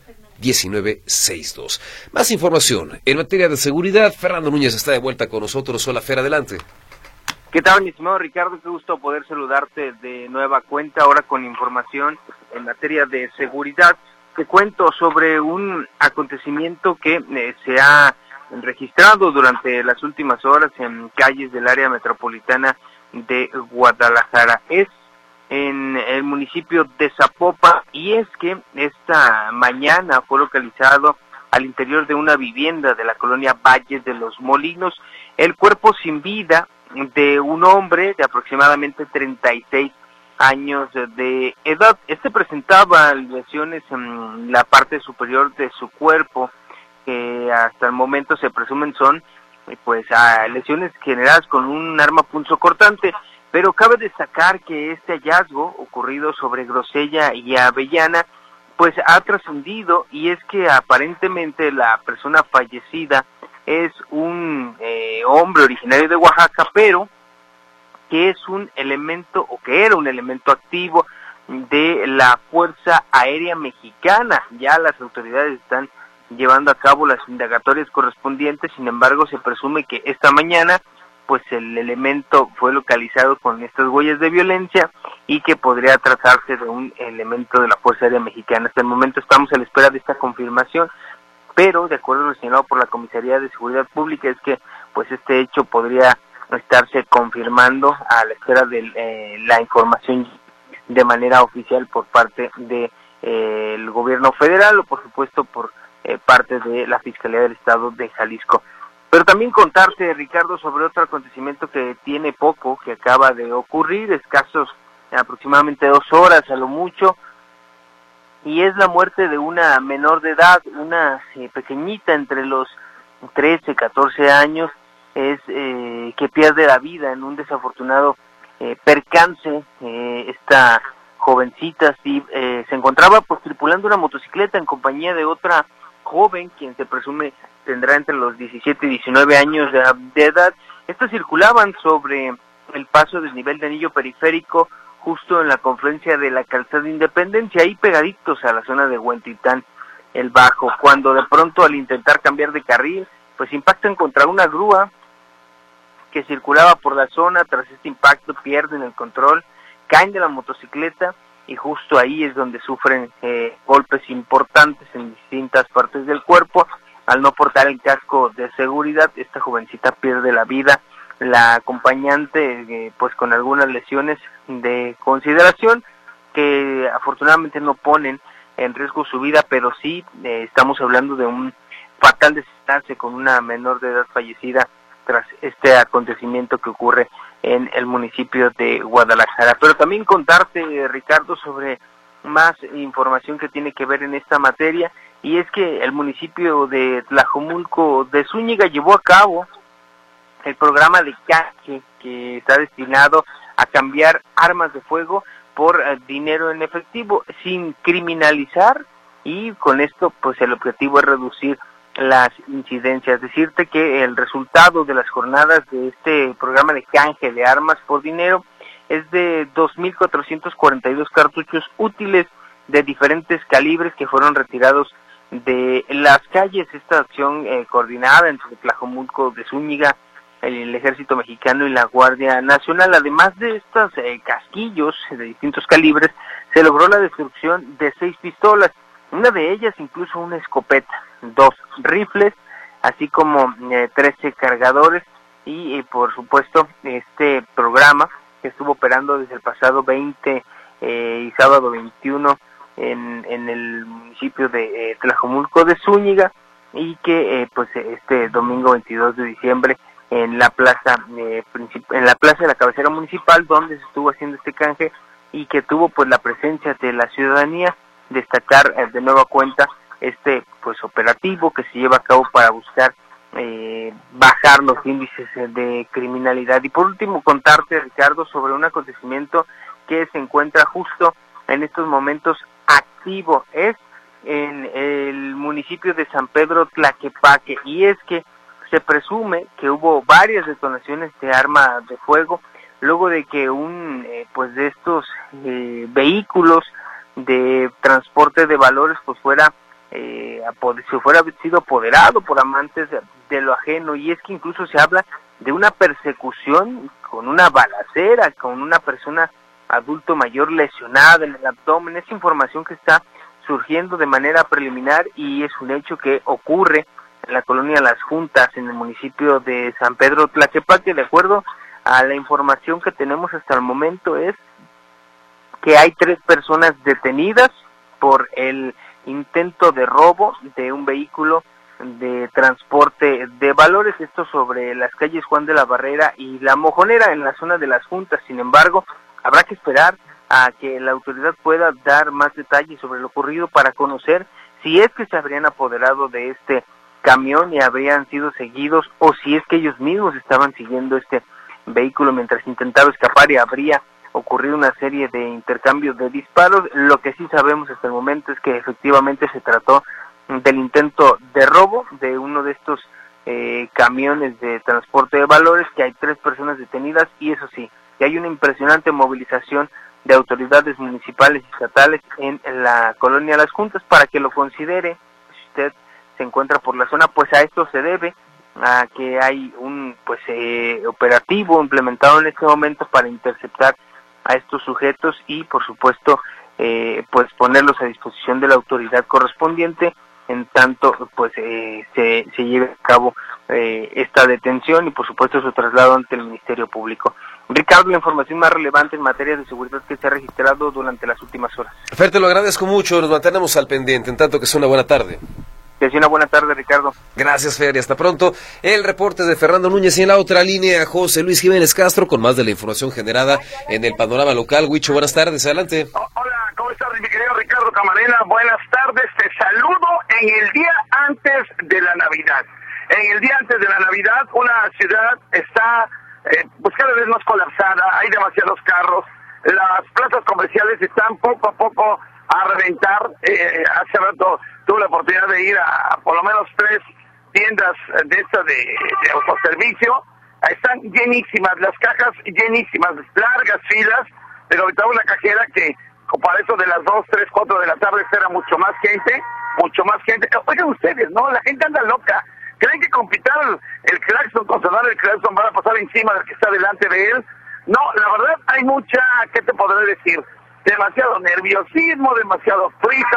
diecinueve sesenta y dos. Más información en materia de seguridad. Fernando Núñez está de vuelta con nosotros. Hola, Fer, adelante. ¿Qué tal, mi estimado Ricardo? Qué gusto poder saludarte de nueva cuenta, ahora con información en materia de seguridad. Te cuento sobre un acontecimiento que eh, se ha registrado durante las últimas horas en calles del área metropolitana de Guadalajara. Es en el municipio de Zapopan, y es que esta mañana fue localizado al interior de una vivienda de la colonia Valles de los Molinos el cuerpo sin vida de un hombre de aproximadamente treinta y seis años de edad. Este presentaba lesiones en la parte superior de su cuerpo, que hasta el momento se presumen son pues a lesiones generadas con un arma punzocortante, pero cabe destacar que este hallazgo ocurrido sobre Grosella y Avellana pues ha trascendido, y es que aparentemente la persona fallecida es un eh, hombre originario de Oaxaca, pero que es un elemento, o que era un elemento activo de la Fuerza Aérea Mexicana. Ya las autoridades están llevando a cabo las indagatorias correspondientes. Sin embargo, se presume que esta mañana pues el elemento fue localizado con estas huellas de violencia y que podría tratarse de un elemento de la Fuerza Aérea Mexicana. Hasta el momento estamos a la espera de esta confirmación, pero de acuerdo a lo señalado por la Comisaría de Seguridad Pública es que pues este hecho podría estarse confirmando a la espera de eh, la información de manera oficial por parte de eh, el gobierno federal, o por supuesto por eh, parte de la Fiscalía del Estado de Jalisco. Pero también contarte, Ricardo, sobre otro acontecimiento que tiene poco, que acaba de ocurrir, escasos aproximadamente dos horas a lo mucho, y es la muerte de una menor de edad, una eh, pequeñita entre los trece, catorce años, es eh, que pierde la vida en un desafortunado eh, percance. Eh, esta jovencita sí, eh, se encontraba pues tripulando una motocicleta en compañía de otra joven, quien se presume tendrá entre los diecisiete y diecinueve años de, de edad. Estos circulaban sobre el paso del nivel de anillo periférico, justo en la confluencia de la calzada de Independencia, ahí pegaditos a la zona de Huentitán el Bajo, cuando de pronto al intentar cambiar de carril, pues impactan contra una grúa que circulaba por la zona. Tras este impacto pierden el control, caen de la motocicleta y justo ahí es donde sufren eh, golpes importantes en distintas partes del cuerpo. Al no portar el casco de seguridad, esta jovencita pierde la vida. La acompañante eh, pues con algunas lesiones de consideración que afortunadamente no ponen en riesgo su vida, pero sí eh, estamos hablando de un fatal desenlace con una menor de edad fallecida tras este acontecimiento que ocurre en el municipio de Guadalajara. Pero también contarte, Ricardo, sobre más información que tiene que ver en esta materia, y es que el municipio de Tlajomulco de Zúñiga llevó a cabo el programa de canje que está destinado a cambiar armas de fuego por eh, dinero en efectivo, sin criminalizar, y con esto pues el objetivo es reducir las incidencias. Decirte que el resultado de las jornadas de este programa de canje de armas por dinero es de dos mil cuatrocientos cuarenta y dos cartuchos útiles de diferentes calibres que fueron retirados de las calles. Esta acción eh, coordinada entre Tlajomulco de Zúñiga, el Ejército Mexicano y la Guardia Nacional. Además de estos eh, casquillos de distintos calibres, se logró la destrucción de seis pistolas, una de ellas incluso una escopeta, dos rifles, así como eh, trece cargadores, y eh, por supuesto este programa que estuvo operando desde el pasado veinte eh, y sábado veintiuno en, en el municipio de eh, Tlajomulco de Zúñiga, y que eh, pues este domingo veintidós de diciembre en la plaza eh, en la plaza de la cabecera municipal, donde se estuvo haciendo este canje y que tuvo pues la presencia de la ciudadanía. Destacar eh, de nueva cuenta este pues operativo que se lleva a cabo para buscar eh, bajar los índices de criminalidad. Y por último contarte, Ricardo, sobre un acontecimiento que se encuentra justo en estos momentos activo, es en el municipio de San Pedro Tlaquepaque, y es que se presume que hubo varias detonaciones de arma de fuego luego de que un eh, pues de estos eh, vehículos de transporte de valores pues fuera eh, si fuera sido apoderado por amantes de, de lo ajeno, y es que incluso se habla de una persecución con una balacera, con una persona adulto mayor lesionada en el abdomen. Es información que está surgiendo de manera preliminar y es un hecho que ocurre en la colonia Las Juntas, en el municipio de San Pedro Tlaquepaque. De acuerdo a la información que tenemos hasta el momento, es que hay tres personas detenidas por el intento de robo de un vehículo de transporte de valores, esto sobre las calles Juan de la Barrera y La Mojonera, en la zona de Las Juntas. Sin embargo, habrá que esperar a que la autoridad pueda dar más detalles sobre lo ocurrido para conocer si es que se habrían apoderado de este camión y habrían sido seguidos, o si es que ellos mismos estaban siguiendo este vehículo mientras intentaba escapar y habría ocurrido una serie de intercambios de disparos. Lo que sí sabemos hasta el momento es que efectivamente se trató del intento de robo de uno de estos eh, camiones de transporte de valores, que hay tres personas detenidas, y eso sí, que hay una impresionante movilización de autoridades municipales y estatales en la colonia Las Juntas para que lo considere. Si usted se encuentra por la zona, pues a esto se debe a que hay un pues eh, operativo implementado en este momento para interceptar a estos sujetos y por supuesto eh, pues ponerlos a disposición de la autoridad correspondiente en tanto pues eh, se, se lleve a cabo eh, esta detención y por supuesto su traslado ante el Ministerio Público. Ricardo, la información más relevante en materia de seguridad que se ha registrado durante las últimas horas. Fer, te lo agradezco mucho, nos mantenemos al pendiente, en tanto que sea una buena tarde. Que sea una buena tarde, Ricardo. Gracias, Fer, y hasta pronto. El reporte de Fernando Núñez, y en la otra línea, José Luis Jiménez Castro, con más de la información generada en el panorama local. Huicho, buenas tardes, adelante. Oh, hola, ¿cómo estás, mi querido Ricardo Camarena? Buenas tardes, te saludo en el día antes de la Navidad. En el día antes de la Navidad, una ciudad está eh, pues cada vez más colapsada, hay demasiados carros, las plazas comerciales están poco a poco a reventar. Eh, hace rato tuve la oportunidad de ir a, a por lo menos tres tiendas de estas de, de autoservicio, están llenísimas, las cajas llenísimas, largas filas, pero ahorita una cajera que para eso de las dos, tres, cuatro de la tarde era mucho más gente, mucho más gente. Oigan ustedes, ¿no? La gente anda loca. ¿Creen que con pitar el, el claxon, con sonar el claxon, van a pasar encima del que está delante de él? No, la verdad hay mucha, ¿qué te podré decir? Demasiado nerviosismo, demasiado prisas.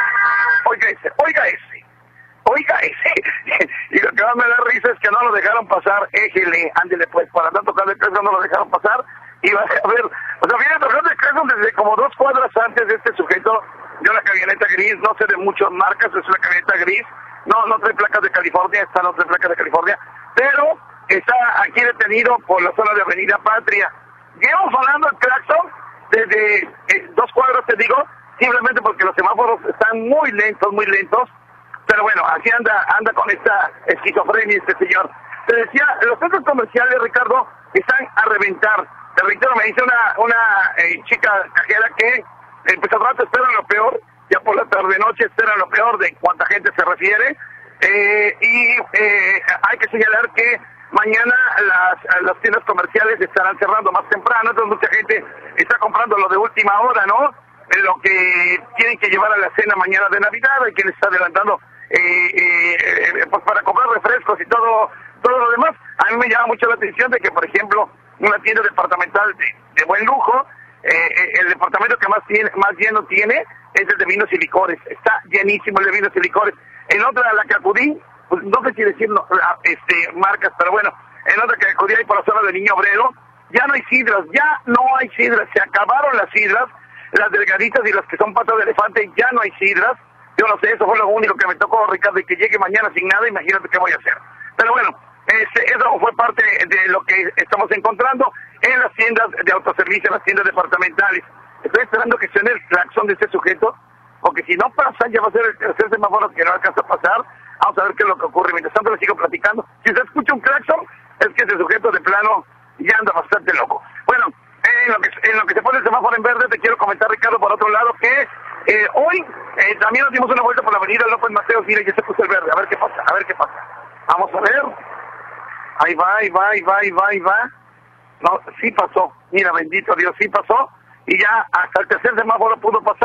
Oiga ese, oiga ese, oiga ese. Y lo que más me da risa es que no lo dejaron pasar. Éjele, ándele pues, para tanto tocar el claxon no lo dejaron pasar. Y va a ver, o sea, viene tocando el claxon desde como dos cuadras antes de este sujeto, de una camioneta gris, no sé de muchas marcas, es una camioneta gris. No, no trae placas de California, esta no trae placas de California, pero está aquí detenido por la zona de Avenida Patria. Llevamos sonando el claxon desde eh, dos cuadras, te digo, simplemente porque los semáforos están muy lentos, muy lentos, pero bueno, así anda anda con esta esquizofrenia este señor. Te decía, los centros comerciales, Ricardo, están a reventar. Te reitero, me dice una, una eh, chica cajera que eh, pues al rato esperan lo peor, ya por la tarde-noche esperan lo peor de cuánta gente se refiere, eh, y eh, hay que señalar que mañana las, las tiendas comerciales estarán cerrando más temprano, entonces mucha gente está comprando lo de última hora, ¿no? Lo que tienen que llevar a la cena mañana de Navidad, hay quien está adelantando eh, eh, pues para comprar refrescos y todo todo lo demás. A mí me llama mucho la atención de que, por ejemplo, una tienda departamental de, de buen lujo, eh, el departamento que más tiene, más lleno tiene es el de vinos y licores, está llenísimo el de vinos y licores. En otra, a la que acudí, pues no sé si decir no, este, marcas, pero bueno, en otra que acudí ahí por la zona de Niño Obrero, ya no hay sidras, ya no hay sidras, se acabaron las sidras, las delgaditas y las que son patas de elefante, ya no hay sidras. Yo no sé, eso fue lo único que me tocó, Ricardo, y que llegue mañana sin nada, imagínate qué voy a hacer. Pero bueno, este, eso fue parte de lo que estamos encontrando en las tiendas de autoservicio, en las tiendas departamentales. Estoy esperando que suene el claxon de este sujeto, porque si no pasa, ya va a ser el tercer semáforo que no alcanza a pasar. Vamos a ver qué es lo que ocurre. Mientras tanto, les sigo platicando. Si usted escucha un claxon, es que ese sujeto de plano ya anda bastante loco. Bueno, en lo que, en lo que se pone el semáforo en verde, te quiero comentar, Ricardo, por otro lado, que eh, hoy eh, también nos dimos una vuelta por la avenida López Mateos. Mira, ya se puso el verde. A ver qué pasa, a ver qué pasa. Vamos a ver. Ahí va, ahí va, ahí va, ahí va, ahí va. No, sí pasó. Mira, bendito Dios, sí pasó. Y ya hasta el tercer semáforo pudo pasar.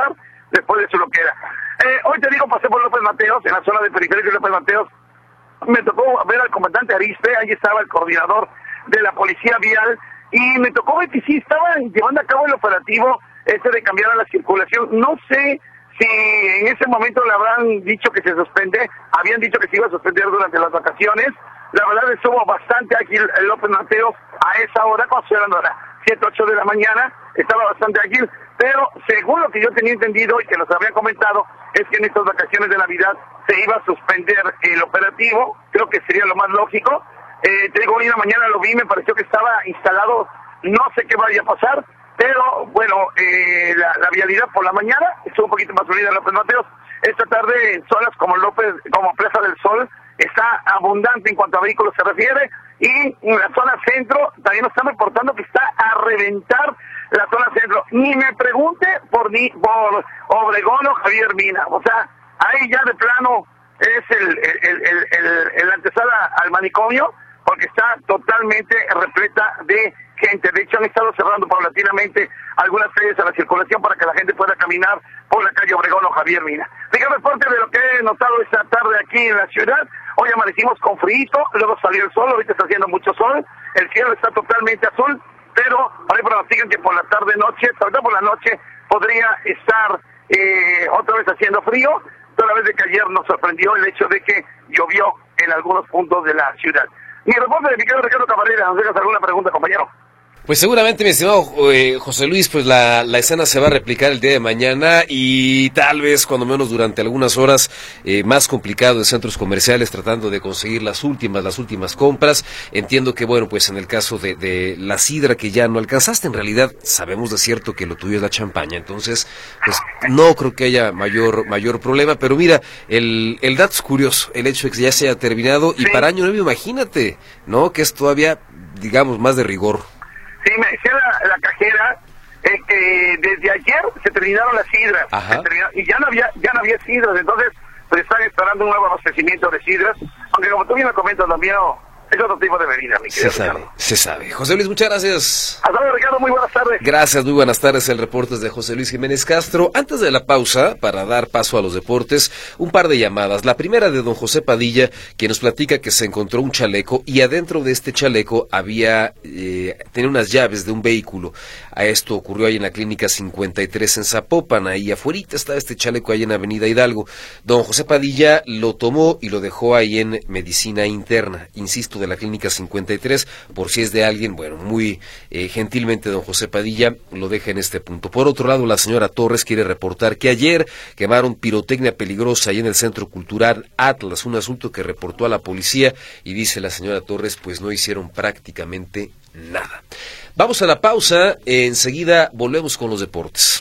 después de su loquera. Eh, hoy te digo, pasé por López Mateos, en la zona de periférico de López Mateos, me tocó ver al comandante Arispe, ahí estaba el coordinador de la policía vial, y me tocó ver que sí estaban llevando a cabo el operativo ese de cambiar a la circulación. No sé si en ese momento le habrán dicho que se suspende, habían dicho que se iba a suspender durante las vacaciones. La verdad estuvo bastante ágil el López Mateos a esa hora, cuando eran las siete, ocho de la mañana, estaba bastante ágil, pero según lo que yo tenía entendido y que nos habían comentado, es que en estas vacaciones de Navidad se iba a suspender el operativo, creo que sería lo más lógico. Eh, te digo, hoy en la mañana lo vi, me pareció que estaba instalado, no sé qué vaya a pasar, pero bueno, eh, la, la vialidad por la mañana estuvo un poquito más fluida en López Mateos. Esta tarde en zonas como López, como Plaza del Sol, está abundante en cuanto a vehículos se refiere, y en la zona centro también nos están reportando que está a reventar la zona centro. Ni me pregunte por ni por Obregón o Javier Mina, o sea, ahí ya de plano es el, el, el, el, el, el antesala al manicomio, porque está totalmente repleta de gente. De hecho, han estado cerrando paulatinamente algunas calles a la circulación para que la gente pueda caminar por la calle Obregón o Javier Mina. Diga reporte de lo que he notado esta tarde aquí en la ciudad. Hoy amanecimos con frío, luego salió el sol, ahorita está haciendo mucho sol, el cielo está totalmente azul, pero ahora pronostican que por la tarde-noche, sobre todo por la noche, podría estar eh, otra vez haciendo frío, toda vez de que ayer nos sorprendió el hecho de que llovió en algunos puntos de la ciudad. Mi reporte de mi querido Ricardo Camarena, ¿nos dejas alguna pregunta, compañero? Pues seguramente, mi estimado eh, José Luis, pues la, la escena se va a replicar el día de mañana y tal vez, cuando menos durante algunas horas, eh, más complicado en centros comerciales tratando de conseguir las últimas, las últimas compras. Entiendo que, bueno, pues en el caso de, de la sidra que ya no alcanzaste, en realidad sabemos de cierto que lo tuyo es la champaña, entonces, pues no creo que haya mayor mayor problema, pero mira, el, el dato es curioso, el hecho de que ya se haya terminado y sí. Para año nuevo, imagínate, ¿no? Que es todavía, digamos, más de rigor. Sí, me decía la, la cajera eh, que desde ayer se terminaron las sidras y ya no había ya no había sidras, entonces pues están esperando un nuevo abastecimiento de sidras, aunque como tú bien me comentas, lo mío es otro tipo de bebida, mi querido Se sabe, Ricardo. se sabe. José Luis, muchas gracias. Hasta luego, Ricardo, muy buenas tardes. Gracias, muy buenas tardes. El reporte es de José Luis Jiménez Castro. Antes de la pausa, para dar paso a los deportes, un par de llamadas. La primera de don José Padilla, que nos platica que se encontró un chaleco y adentro de este chaleco había, eh, tenía unas llaves de un vehículo. A esto ocurrió ahí en la clínica cincuenta y tres en Zapopan, ahí afuerita está este chaleco ahí en Avenida Hidalgo. Don José Padilla lo tomó y lo dejó ahí en medicina interna, insisto, de la clínica cincuenta y tres, por si es de alguien, bueno, muy eh, gentilmente don José Padilla lo deja en este punto. Por otro lado, la señora Torres quiere reportar que ayer quemaron pirotecnia peligrosa ahí en el Centro Cultural Atlas, un asunto que reportó a la policía y dice la señora Torres, pues no hicieron prácticamente nada. Vamos a la pausa, enseguida volvemos con los deportes.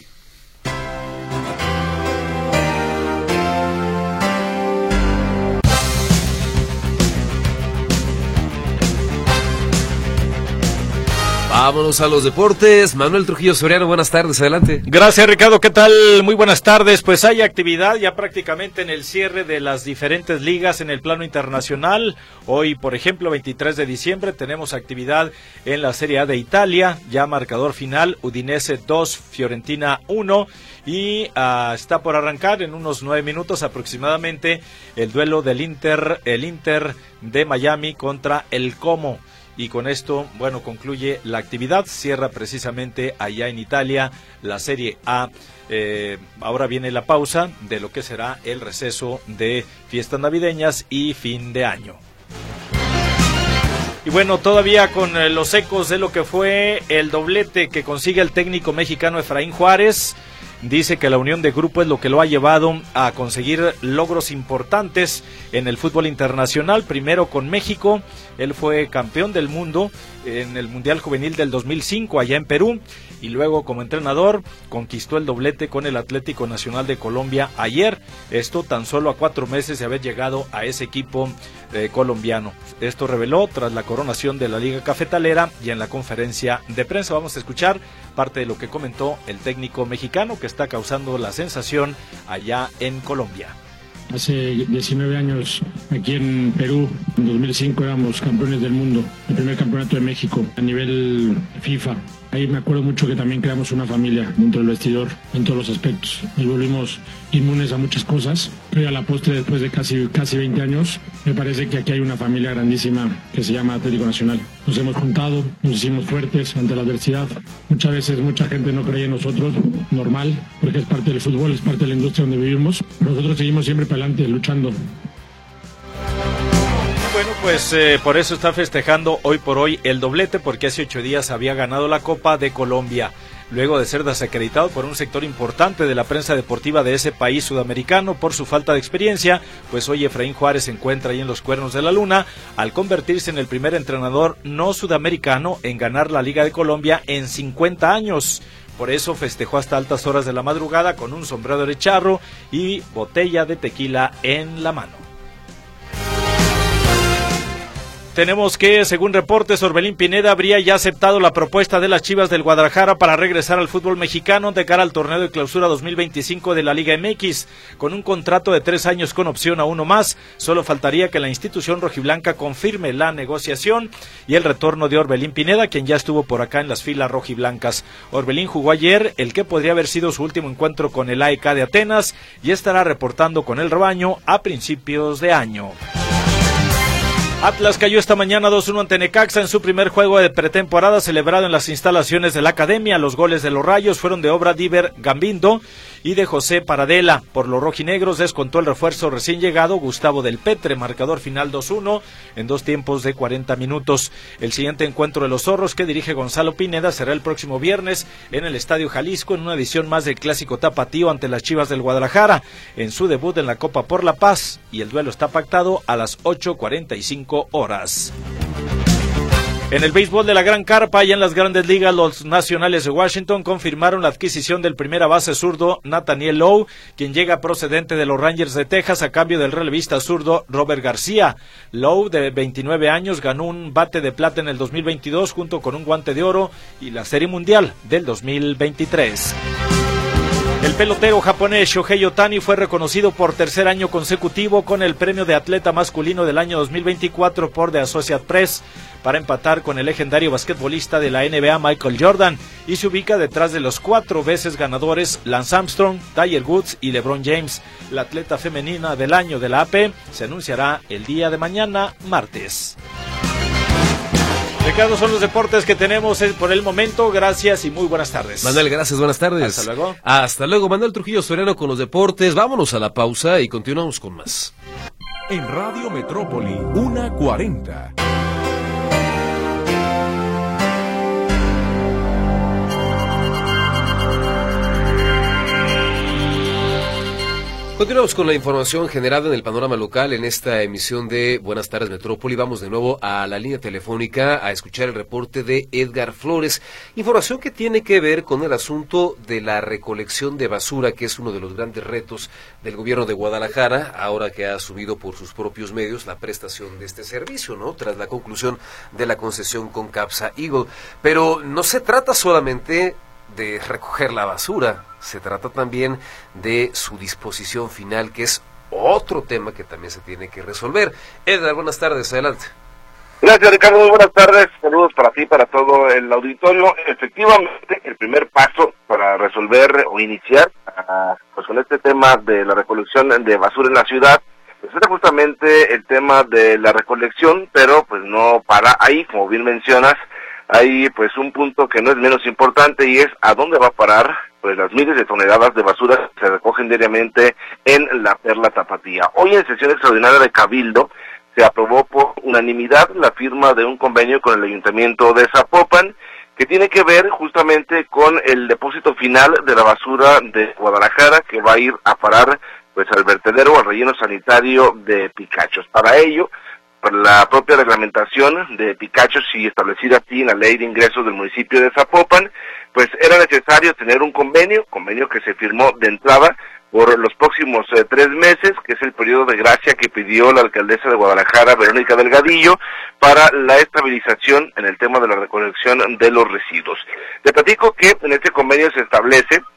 Vámonos a los deportes. Manuel Trujillo Soriano, buenas tardes, adelante. Gracias, Ricardo, ¿qué tal? Muy buenas tardes. Pues hay actividad ya prácticamente en el cierre de las diferentes ligas en el plano internacional. Hoy, por ejemplo, veintitrés de diciembre, tenemos actividad en la Serie A de Italia, ya marcador final, Udinese dos, Fiorentina uno, y uh, está por arrancar en unos nueve minutos aproximadamente el duelo del Inter, el Inter de Miami contra el Como. Y con esto, bueno, concluye la actividad, cierra precisamente allá en Italia la Serie A. Eh, ahora viene la pausa de lo que será el receso de fiestas navideñas y fin de año. Y bueno, todavía con eh, los ecos de lo que fue el doblete que consigue el técnico mexicano Efraín Juárez. Dice que la unión de grupo es lo que lo ha llevado a conseguir logros importantes en el fútbol internacional. Primero con México, él fue campeón del mundo en el Mundial Juvenil del dos mil cinco allá en Perú, y luego como entrenador conquistó el doblete con el Atlético Nacional de Colombia ayer, esto tan solo a cuatro meses de haber llegado a ese equipo eh, colombiano. Esto reveló tras la coronación de la Liga Cafetalera y en la conferencia de prensa. Vamos a escuchar parte de lo que comentó el técnico mexicano que está causando la sensación allá en Colombia. Hace diecinueve años aquí en Perú, en dos mil cinco éramos campeones del mundo, el primer campeonato de México a nivel FIFA. Ahí me acuerdo mucho que también creamos una familia dentro del vestidor en todos los aspectos. Nos volvimos inmunes a muchas cosas. Pero a la postre, después de casi, casi veinte años, me parece que aquí hay una familia grandísima que se llama Atlético Nacional. Nos hemos juntado, nos hicimos fuertes ante la adversidad. Muchas veces mucha gente no cree en nosotros, normal, porque es parte del fútbol, es parte de la industria donde vivimos. Nosotros seguimos siempre para adelante, luchando. Bueno, pues eh, por eso está festejando hoy por hoy el doblete, porque hace ocho días había ganado la Copa de Colombia. Luego de ser desacreditado por un sector importante de la prensa deportiva de ese país sudamericano por su falta de experiencia, pues hoy Efraín Juárez se encuentra ahí en los cuernos de la luna al convertirse en el primer entrenador no sudamericano en ganar la Liga de Colombia en cincuenta años. Por eso festejó hasta altas horas de la madrugada con un sombrero de charro y botella de tequila en la mano. Tenemos que, según reportes, Orbelín Pineda habría ya aceptado la propuesta de las Chivas del Guadalajara para regresar al fútbol mexicano de cara al torneo de clausura dos mil veinticinco de la Liga M X. Con un contrato de tres años con opción a uno más, solo faltaría que la institución rojiblanca confirme la negociación y el retorno de Orbelín Pineda, quien ya estuvo por acá en las filas rojiblancas. Orbelín jugó ayer el que podría haber sido su último encuentro con el A E K de Atenas y estará reportando con el rebaño a principios de año. Atlas cayó esta mañana dos uno ante Necaxa en su primer juego de pretemporada celebrado en las instalaciones de la academia. Los goles de los Rayos fueron de obra de Iber Gambindo y de José Paradela. Por los rojinegros descontó el refuerzo recién llegado Gustavo del Petre, marcador final dos uno en dos tiempos de cuarenta minutos. El siguiente encuentro de los zorros que dirige Gonzalo Pineda será el próximo viernes en el Estadio Jalisco en una edición más del Clásico Tapatío ante las Chivas del Guadalajara en su debut en la Copa por la Paz, y el duelo está pactado a las ocho cuarenta y cinco horas. En el béisbol de la Gran Carpa y en las Grandes Ligas, los Nacionales de Washington confirmaron la adquisición del primera base zurdo Nathaniel Lowe, quien llega procedente de los Rangers de Texas a cambio del relevista zurdo Robert García. Lowe, de veintinueve años, ganó un bate de plata en el dos mil veintidós junto con un guante de oro y la Serie Mundial del dos mil veintitrés. El pelotero japonés Shohei Ohtani fue reconocido por tercer año consecutivo con el premio de atleta masculino del año dos mil veinticuatro por The Associated Press, para empatar con el legendario basquetbolista de la N B A Michael Jordan, y se ubica detrás de los cuatro veces ganadores Lance Armstrong, Tiger Woods y LeBron James. La atleta femenina del año de la A P se anunciará el día de mañana, martes. Ricardo, son los deportes que tenemos por el momento. Gracias y muy buenas tardes. Manuel, gracias, buenas tardes. Hasta luego. Hasta luego, Manuel Trujillo Soriano con los deportes. Vámonos a la pausa y continuamos con más. En Radio Metrópoli, una cuarenta. Continuamos con la información generada en el panorama local en esta emisión de Buenas tardes Metrópoli. Vamos de nuevo a la línea telefónica a escuchar el reporte de Edgar Flores. Información que tiene que ver con el asunto de la recolección de basura, que es uno de los grandes retos del gobierno de Guadalajara, ahora que ha asumido por sus propios medios la prestación de este servicio, ¿no? Tras la conclusión de la concesión con Capsa Eagle. Pero no se trata solamente de recoger la basura, se trata también de su disposición final, que es otro tema que también se tiene que resolver. Edgar, buenas tardes, adelante. Gracias, Ricardo, muy buenas tardes, saludos para ti, para todo el auditorio. Efectivamente, el primer paso para resolver o iniciar uh, pues con este tema de la recolección de basura en la ciudad, pues es justamente el tema de la recolección, pero pues no para ahí, como bien mencionas. Hay pues un punto que no es menos importante, y es a dónde va a parar pues las miles de toneladas de basura que se recogen diariamente en la Perla Tapatía. Hoy, en sesión extraordinaria de Cabildo, se aprobó por unanimidad la firma de un convenio con el Ayuntamiento de Zapopan, que tiene que ver justamente con el depósito final de la basura de Guadalajara, que va a ir a parar pues al vertedero o al relleno sanitario de Picachos. Para ello, la propia reglamentación de Picachos y establecida así en la ley de ingresos del municipio de Zapopan, pues era necesario tener un convenio, convenio que se firmó de entrada por los próximos eh, tres meses, que es el periodo de gracia que pidió la alcaldesa de Guadalajara, Verónica Delgadillo, para la estabilización en el tema de la recolección de los residuos. Te platico que en este convenio se establece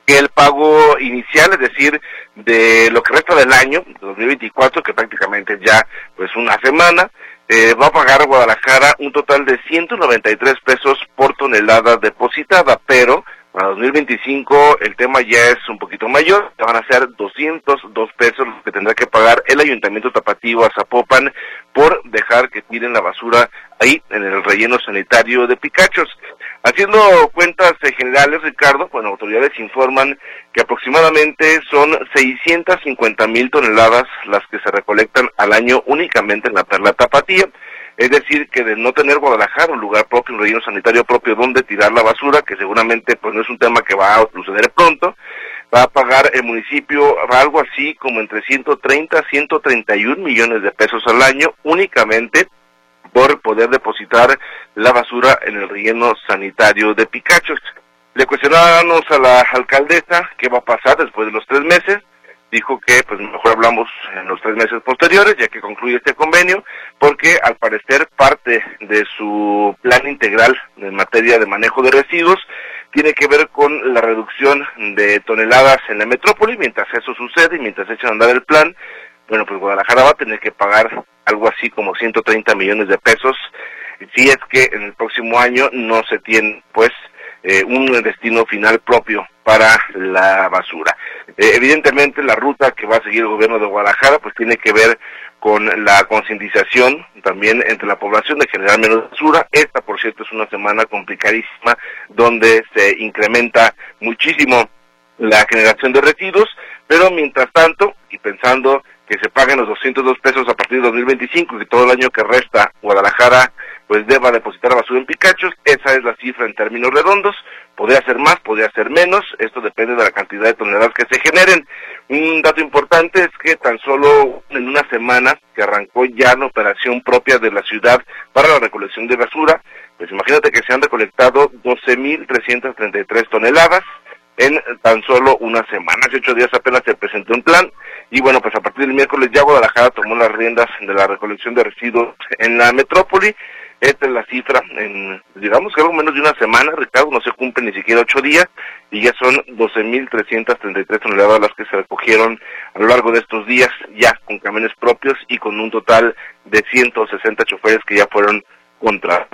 que el pago inicial, es decir, de lo que resta del año, dos mil veinticuatro, que prácticamente ya pues una semana, eh, va a pagar Guadalajara un total de ciento noventa y tres pesos por tonelada depositada, pero para dos mil veinticinco el tema ya es un poquito mayor, van a ser doscientos dos pesos los que tendrá que pagar el Ayuntamiento Tapatío a Zapopan por dejar que tiren la basura ahí en el relleno sanitario de Picachos. Haciendo cuentas generales, Ricardo, bueno, autoridades informan que aproximadamente son seiscientas cincuenta mil toneladas las que se recolectan al año únicamente en la Perla Tapatía. Es decir, que de no tener Guadalajara un lugar propio, un relleno sanitario propio donde tirar la basura, que seguramente pues no es un tema que va a suceder pronto, va a pagar el municipio algo así como entre ciento treinta, ciento treinta y un millones de pesos al año únicamente por poder depositar la basura en el relleno sanitario de Picachos. Le cuestionábamos a la alcaldesa qué va a pasar después de los tres meses. Dijo que pues mejor hablamos en los tres meses posteriores, ya que concluye este convenio, porque al parecer parte de su plan integral en materia de manejo de residuos tiene que ver con la reducción de toneladas en la metrópoli. Mientras eso sucede y mientras echan a andar el plan, bueno, pues Guadalajara va a tener que pagar algo así como ciento treinta millones de pesos, si es que en el próximo año no se tiene, pues, eh, un destino final propio para la basura. Eh, evidentemente la ruta que va a seguir el gobierno de Guadalajara, pues tiene que ver con la concientización también entre la población de generar menos basura. Esta, por cierto, es una semana complicadísima, donde se incrementa muchísimo la generación de residuos, pero mientras tanto, y pensando que se paguen los doscientos dos pesos a partir de dos mil veinticinco, y que todo el año que resta Guadalajara pues deba depositar basura en Picachos, esa es la cifra en términos redondos. Podría ser más, podría ser menos, esto depende de la cantidad de toneladas que se generen. Un dato importante es que tan solo en una semana que arrancó ya la operación propia de la ciudad para la recolección de basura, pues imagínate que se han recolectado doce mil trescientas treinta y tres toneladas, en tan solo una semana. Hace ocho días apenas se presentó un plan, y bueno, pues a partir del miércoles ya Guadalajara tomó las riendas de la recolección de residuos en la metrópoli. Esta es la cifra, en, digamos que algo menos de una semana, Ricardo, no se cumple ni siquiera ocho días, y ya son doce mil trescientas treinta y tres toneladas las que se recogieron a lo largo de estos días, ya con camiones propios y con un total de ciento sesenta choferes que ya fueron contratados.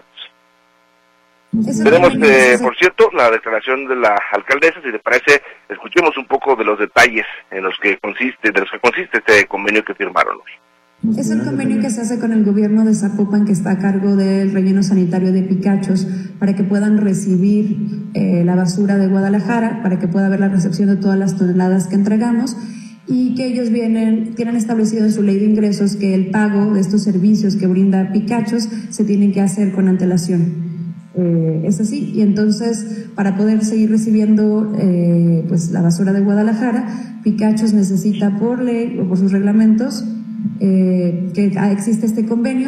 Tenemos, eh, por cierto, la declaración de la alcaldesa. Si le parece, escuchemos un poco de los detalles en los que consiste, de los que consiste este convenio que firmaron hoy. Es el convenio que se hace con el gobierno de Zapopan, que está a cargo del relleno sanitario de Picachos, para que puedan recibir eh, la basura de Guadalajara, para que pueda haber la recepción de todas las toneladas que entregamos, y que ellos vienen, tienen establecido en su ley de ingresos que el pago de estos servicios que brinda Picachos se tienen que hacer con antelación. Eh, es así, y entonces para poder seguir recibiendo eh, pues la basura de Guadalajara, Picachos necesita por ley o por sus reglamentos eh, que ah, existe este convenio.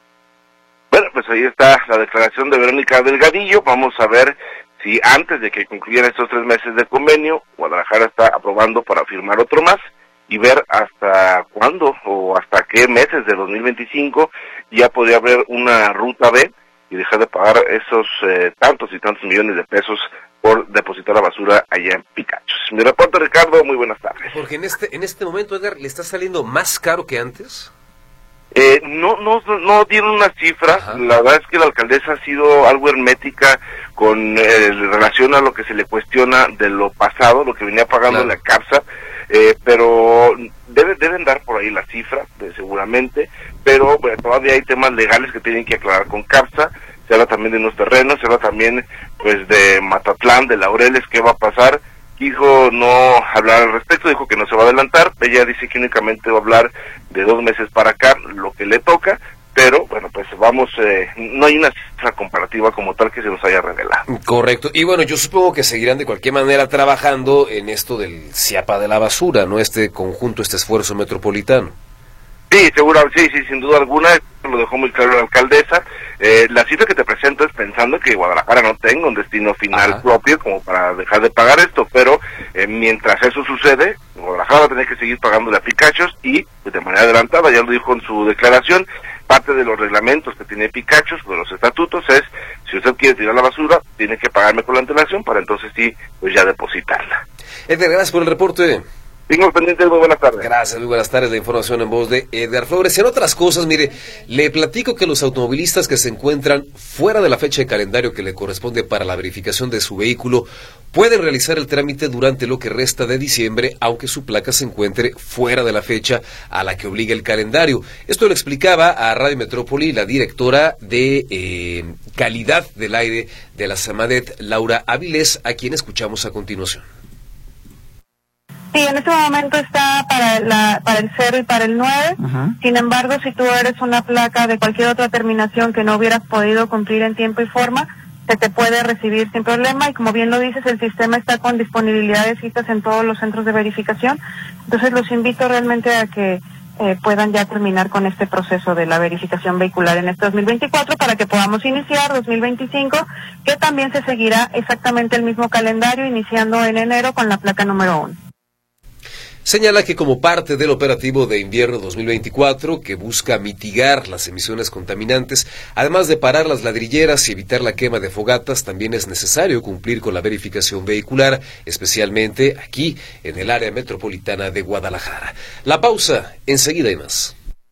Bueno, pues ahí está la declaración de Verónica Delgadillo. Vamos a ver si antes de que concluyan estos tres meses de convenio, Guadalajara está aprobando para firmar otro más, y ver hasta cuándo o hasta qué meses de dos mil veinticinco ya podría haber una ruta B y dejar de pagar esos eh, tantos y tantos millones de pesos por depositar la basura allá en Picachos. Mi reporte, Ricardo, muy buenas tardes. Porque en este en este momento, Edgar, ¿le está saliendo más caro que antes? Eh, no, no, no tiene una cifra. Ajá. La verdad es que la alcaldesa ha sido algo hermética con eh, relación a lo que se le cuestiona de lo pasado, lo que venía pagando, claro, en la CAPSA, eh, pero debe, deben dar por ahí la cifra, de, seguramente, pero bueno, todavía hay temas legales que tienen que aclarar con CAPSA. Se habla también de unos terrenos, se habla también pues de Matatlán, de Laureles, qué va a pasar. Dijo no hablar al respecto, dijo que no se va a adelantar. Ella dice que únicamente va a hablar de dos meses para acá, lo que le toca, pero bueno, pues vamos, eh, no hay una cifra comparativa como tal que se nos haya revelado. Correcto, y bueno, yo supongo que seguirán de cualquier manera trabajando en esto del CIAPA de la basura, ¿no? Este conjunto, este esfuerzo metropolitano. Sí, seguro, sí, sí, sin duda alguna, lo dejó muy claro la alcaldesa. Eh, la cifra que te presento es pensando que Guadalajara no tenga un destino final, ajá, propio como para dejar de pagar esto, pero eh, mientras eso sucede, Guadalajara va a tener que seguir pagándole a Picachos y pues, de manera adelantada, ya lo dijo en su declaración, parte de los reglamentos que tiene Picachos, de los estatutos, es, si usted quiere tirar la basura, tiene que pagarme con la antelación para entonces sí, pues ya depositarla. Edgar, gracias por el reporte. Seguimos pendientes, muy buenas tardes. Gracias, muy buenas tardes. La información en voz de Edgar Flores. En otras cosas, mire, le platico que los automovilistas que se encuentran fuera de la fecha de calendario que le corresponde para la verificación de su vehículo pueden realizar el trámite durante lo que resta de diciembre, aunque su placa se encuentre fuera de la fecha a la que obliga el calendario. Esto lo explicaba a Radio Metrópoli la directora de eh, calidad del aire de la SEMADET, Laura Avilés, a quien escuchamos a continuación. Sí, en este momento está para la para el cero y para el nueve. Ajá. Sin embargo, si tú eres una placa de cualquier otra terminación que no hubieras podido cumplir en tiempo y forma, se te puede recibir sin problema. Y como bien lo dices, el sistema está con disponibilidad de citas en todos los centros de verificación. Entonces los invito realmente a que eh, puedan ya terminar con este proceso de la verificación vehicular en este dos mil veinticuatro para que podamos iniciar dos mil veinticinco, que también se seguirá exactamente el mismo calendario, iniciando en enero con la placa número uno. Señala que como parte del operativo de invierno dos mil veinticuatro, que busca mitigar las emisiones contaminantes, además de parar las ladrilleras y evitar la quema de fogatas, también es necesario cumplir con la verificación vehicular, especialmente aquí en el área metropolitana de Guadalajara. La pausa, enseguida hay más.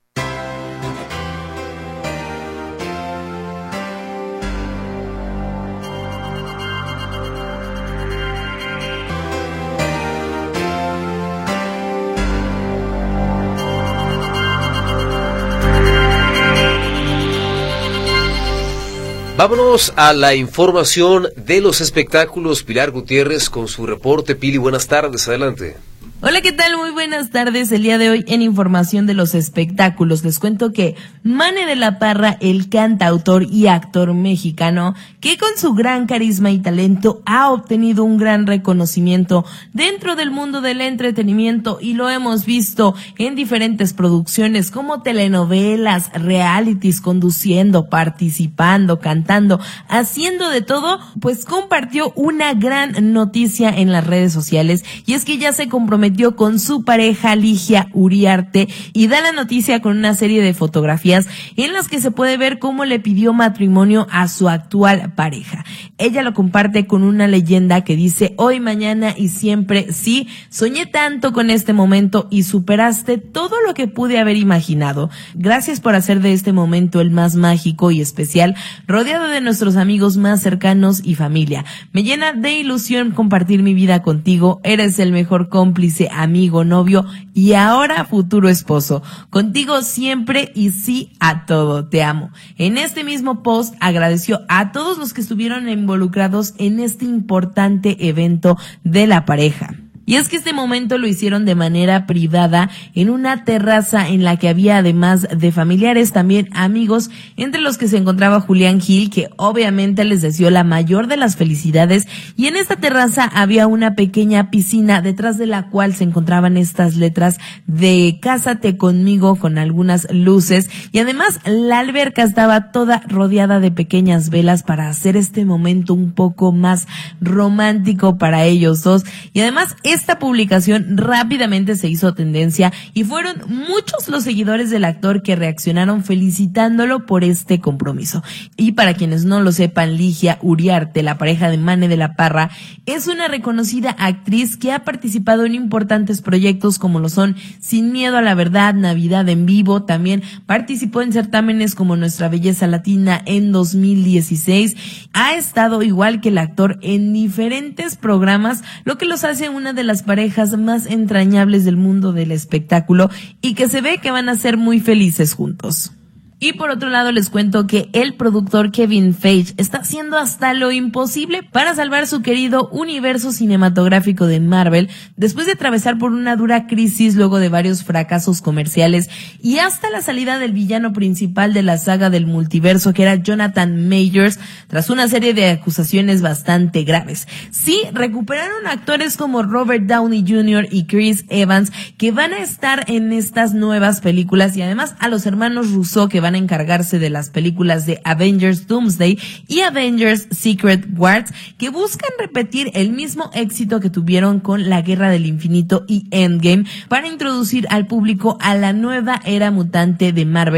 Vámonos a la información de los espectáculos. Pilar Gutiérrez con su reporte. Pili, buenas tardes, adelante. Hola, ¿qué tal? Muy buenas tardes. El día de hoy en información de los espectáculos les cuento que Mane de la Parra, el cantautor y actor mexicano, que con su gran carisma y talento ha obtenido un gran reconocimiento dentro del mundo del entretenimiento y lo hemos visto en diferentes producciones como telenovelas, realities, conduciendo, participando, cantando, haciendo de todo, pues compartió una gran noticia en las redes sociales y es que ya se comprometió con su pareja Ligia Uriarte y da la noticia con una serie de fotografías en las que se puede ver cómo le pidió matrimonio a su actual pareja. Ella lo comparte con una leyenda que dice: hoy, mañana y siempre sí, soñé tanto con este momento y superaste todo lo que pude haber imaginado. Gracias por hacer de este momento el más mágico y especial, rodeado de nuestros amigos más cercanos y familia. Me llena de ilusión compartir mi vida contigo, eres el mejor cómplice, amigo, novio y ahora futuro esposo. Contigo siempre y sí a todo. Te amo. En este mismo post agradeció a todos los que estuvieron involucrados en este importante evento de la pareja. Y es que este momento lo hicieron de manera privada en una terraza en la que había, además de familiares, también amigos, entre los que se encontraba Julián Gil, que obviamente les deseó la mayor de las felicidades, y en esta terraza había una pequeña piscina detrás de la cual se encontraban estas letras de Cásate conmigo, con algunas luces, y además la alberca estaba toda rodeada de pequeñas velas para hacer este momento un poco más romántico para ellos dos, y además esta publicación rápidamente se hizo tendencia y fueron muchos los seguidores del actor que reaccionaron felicitándolo por este compromiso. Y para quienes no lo sepan, Ligia Uriarte, la pareja de Mane de la Parra, es una reconocida actriz que ha participado en importantes proyectos como lo son Sin Miedo a la Verdad, Navidad en Vivo, también participó en certámenes como Nuestra Belleza Latina en dos mil dieciséis, ha estado igual que el actor en diferentes programas, lo que los hace una de las parejas más entrañables del mundo del espectáculo y que se ve que van a ser muy felices juntos. Y por otro lado les cuento que el productor Kevin Feige está haciendo hasta lo imposible para salvar su querido universo cinematográfico de Marvel después de atravesar por una dura crisis luego de varios fracasos comerciales y hasta la salida del villano principal de la saga del multiverso, que era Jonathan Majors, tras una serie de acusaciones bastante graves. Sí, recuperaron actores como Robert Downey junior y Chris Evans, que van a estar en estas nuevas películas, y además a los hermanos Russo, que van a encargarse de las películas de Avengers Doomsday y Avengers Secret Wars, que buscan repetir el mismo éxito que tuvieron con La Guerra del Infinito y Endgame para introducir al público a la nueva era mutante de Marvel.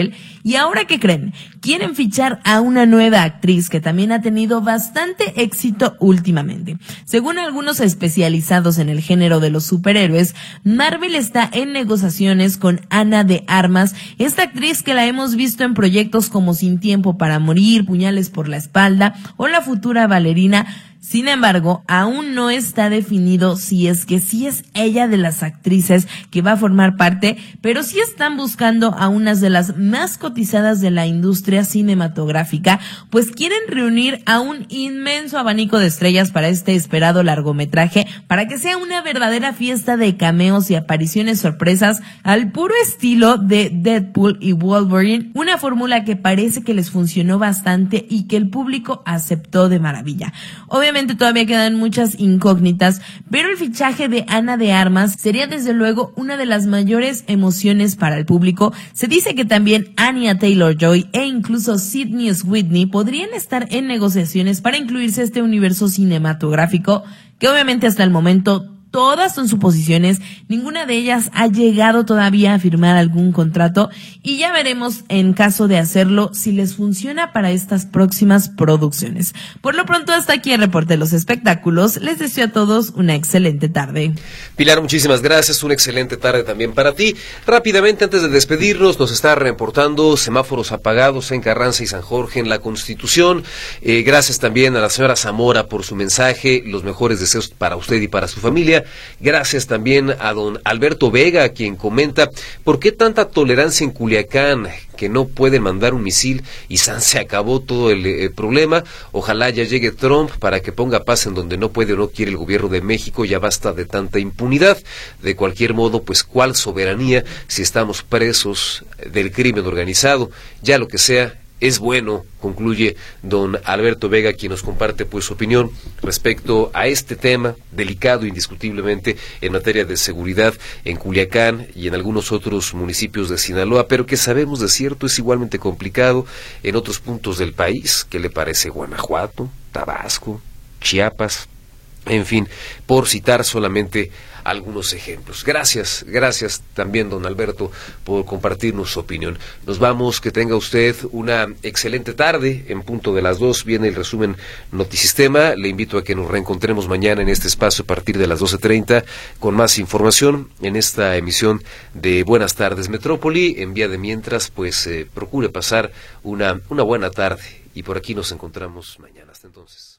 Y ahora, ¿qué creen? Quieren fichar a una nueva actriz que también ha tenido bastante éxito últimamente. Según algunos especializados en el género de los superhéroes, Marvel está en negociaciones con Ana de Armas, esta actriz que la hemos visto en proyectos como Sin Tiempo para Morir, Puñales por la Espalda o La Futura Bailarina. Sin embargo, aún no está definido si es que sí es ella de las actrices que va a formar parte, pero sí están buscando a unas de las más cotizadas de la industria cinematográfica, pues quieren reunir a un inmenso abanico de estrellas para este esperado largometraje, para que sea una verdadera fiesta de cameos y apariciones sorpresas al puro estilo de Deadpool y Wolverine, una fórmula que parece que les funcionó bastante y que el público aceptó de maravilla. Obviamente todavía quedan muchas incógnitas, pero el fichaje de Ana de Armas sería desde luego una de las mayores emociones para el público. Se dice que también Anya Taylor-Joy e incluso Sydney Sweeney podrían estar en negociaciones para incluirse a este universo cinematográfico, que obviamente hasta el momento todas son suposiciones, ninguna de ellas ha llegado todavía a firmar algún contrato y ya veremos en caso de hacerlo si les funciona para estas próximas producciones. Por lo pronto, hasta aquí el reporte de los espectáculos. Les deseo a todos una excelente tarde. Pilar, muchísimas gracias, una excelente tarde también para ti. Rápidamente, antes de despedirnos, nos está reportando semáforos apagados en Carranza y San Jorge en la Constitución. Eh, gracias también a la señora Zamora por su mensaje, los mejores deseos para usted y para su familia. Gracias también a don Alberto Vega, quien comenta: ¿por qué tanta tolerancia en Culiacán? Que no pueden mandar un misil y san se acabó todo el eh, problema. Ojalá ya llegue Trump para que ponga paz en donde no puede o no quiere el gobierno de México. Ya basta de tanta impunidad. De cualquier modo, pues ¿cuál soberanía si estamos presos del crimen organizado? Ya lo que sea es bueno, concluye don Alberto Vega, quien nos comparte pues su opinión respecto a este tema delicado indiscutiblemente en materia de seguridad en Culiacán y en algunos otros municipios de Sinaloa, pero que sabemos de cierto es igualmente complicado en otros puntos del país. ¿Qué le parece Guanajuato, Tabasco, Chiapas? En fin, por citar solamente algunos ejemplos. Gracias, gracias también don Alberto por compartirnos su opinión. Nos vamos, que tenga usted una excelente tarde. En punto de las dos viene el resumen Notisistema. Le invito a que nos reencontremos mañana en este espacio a partir de las doce treinta con más información en esta emisión de Buenas Tardes Metrópoli. En vía de mientras, pues eh, procure pasar una, una buena tarde y por aquí nos encontramos mañana. Hasta entonces.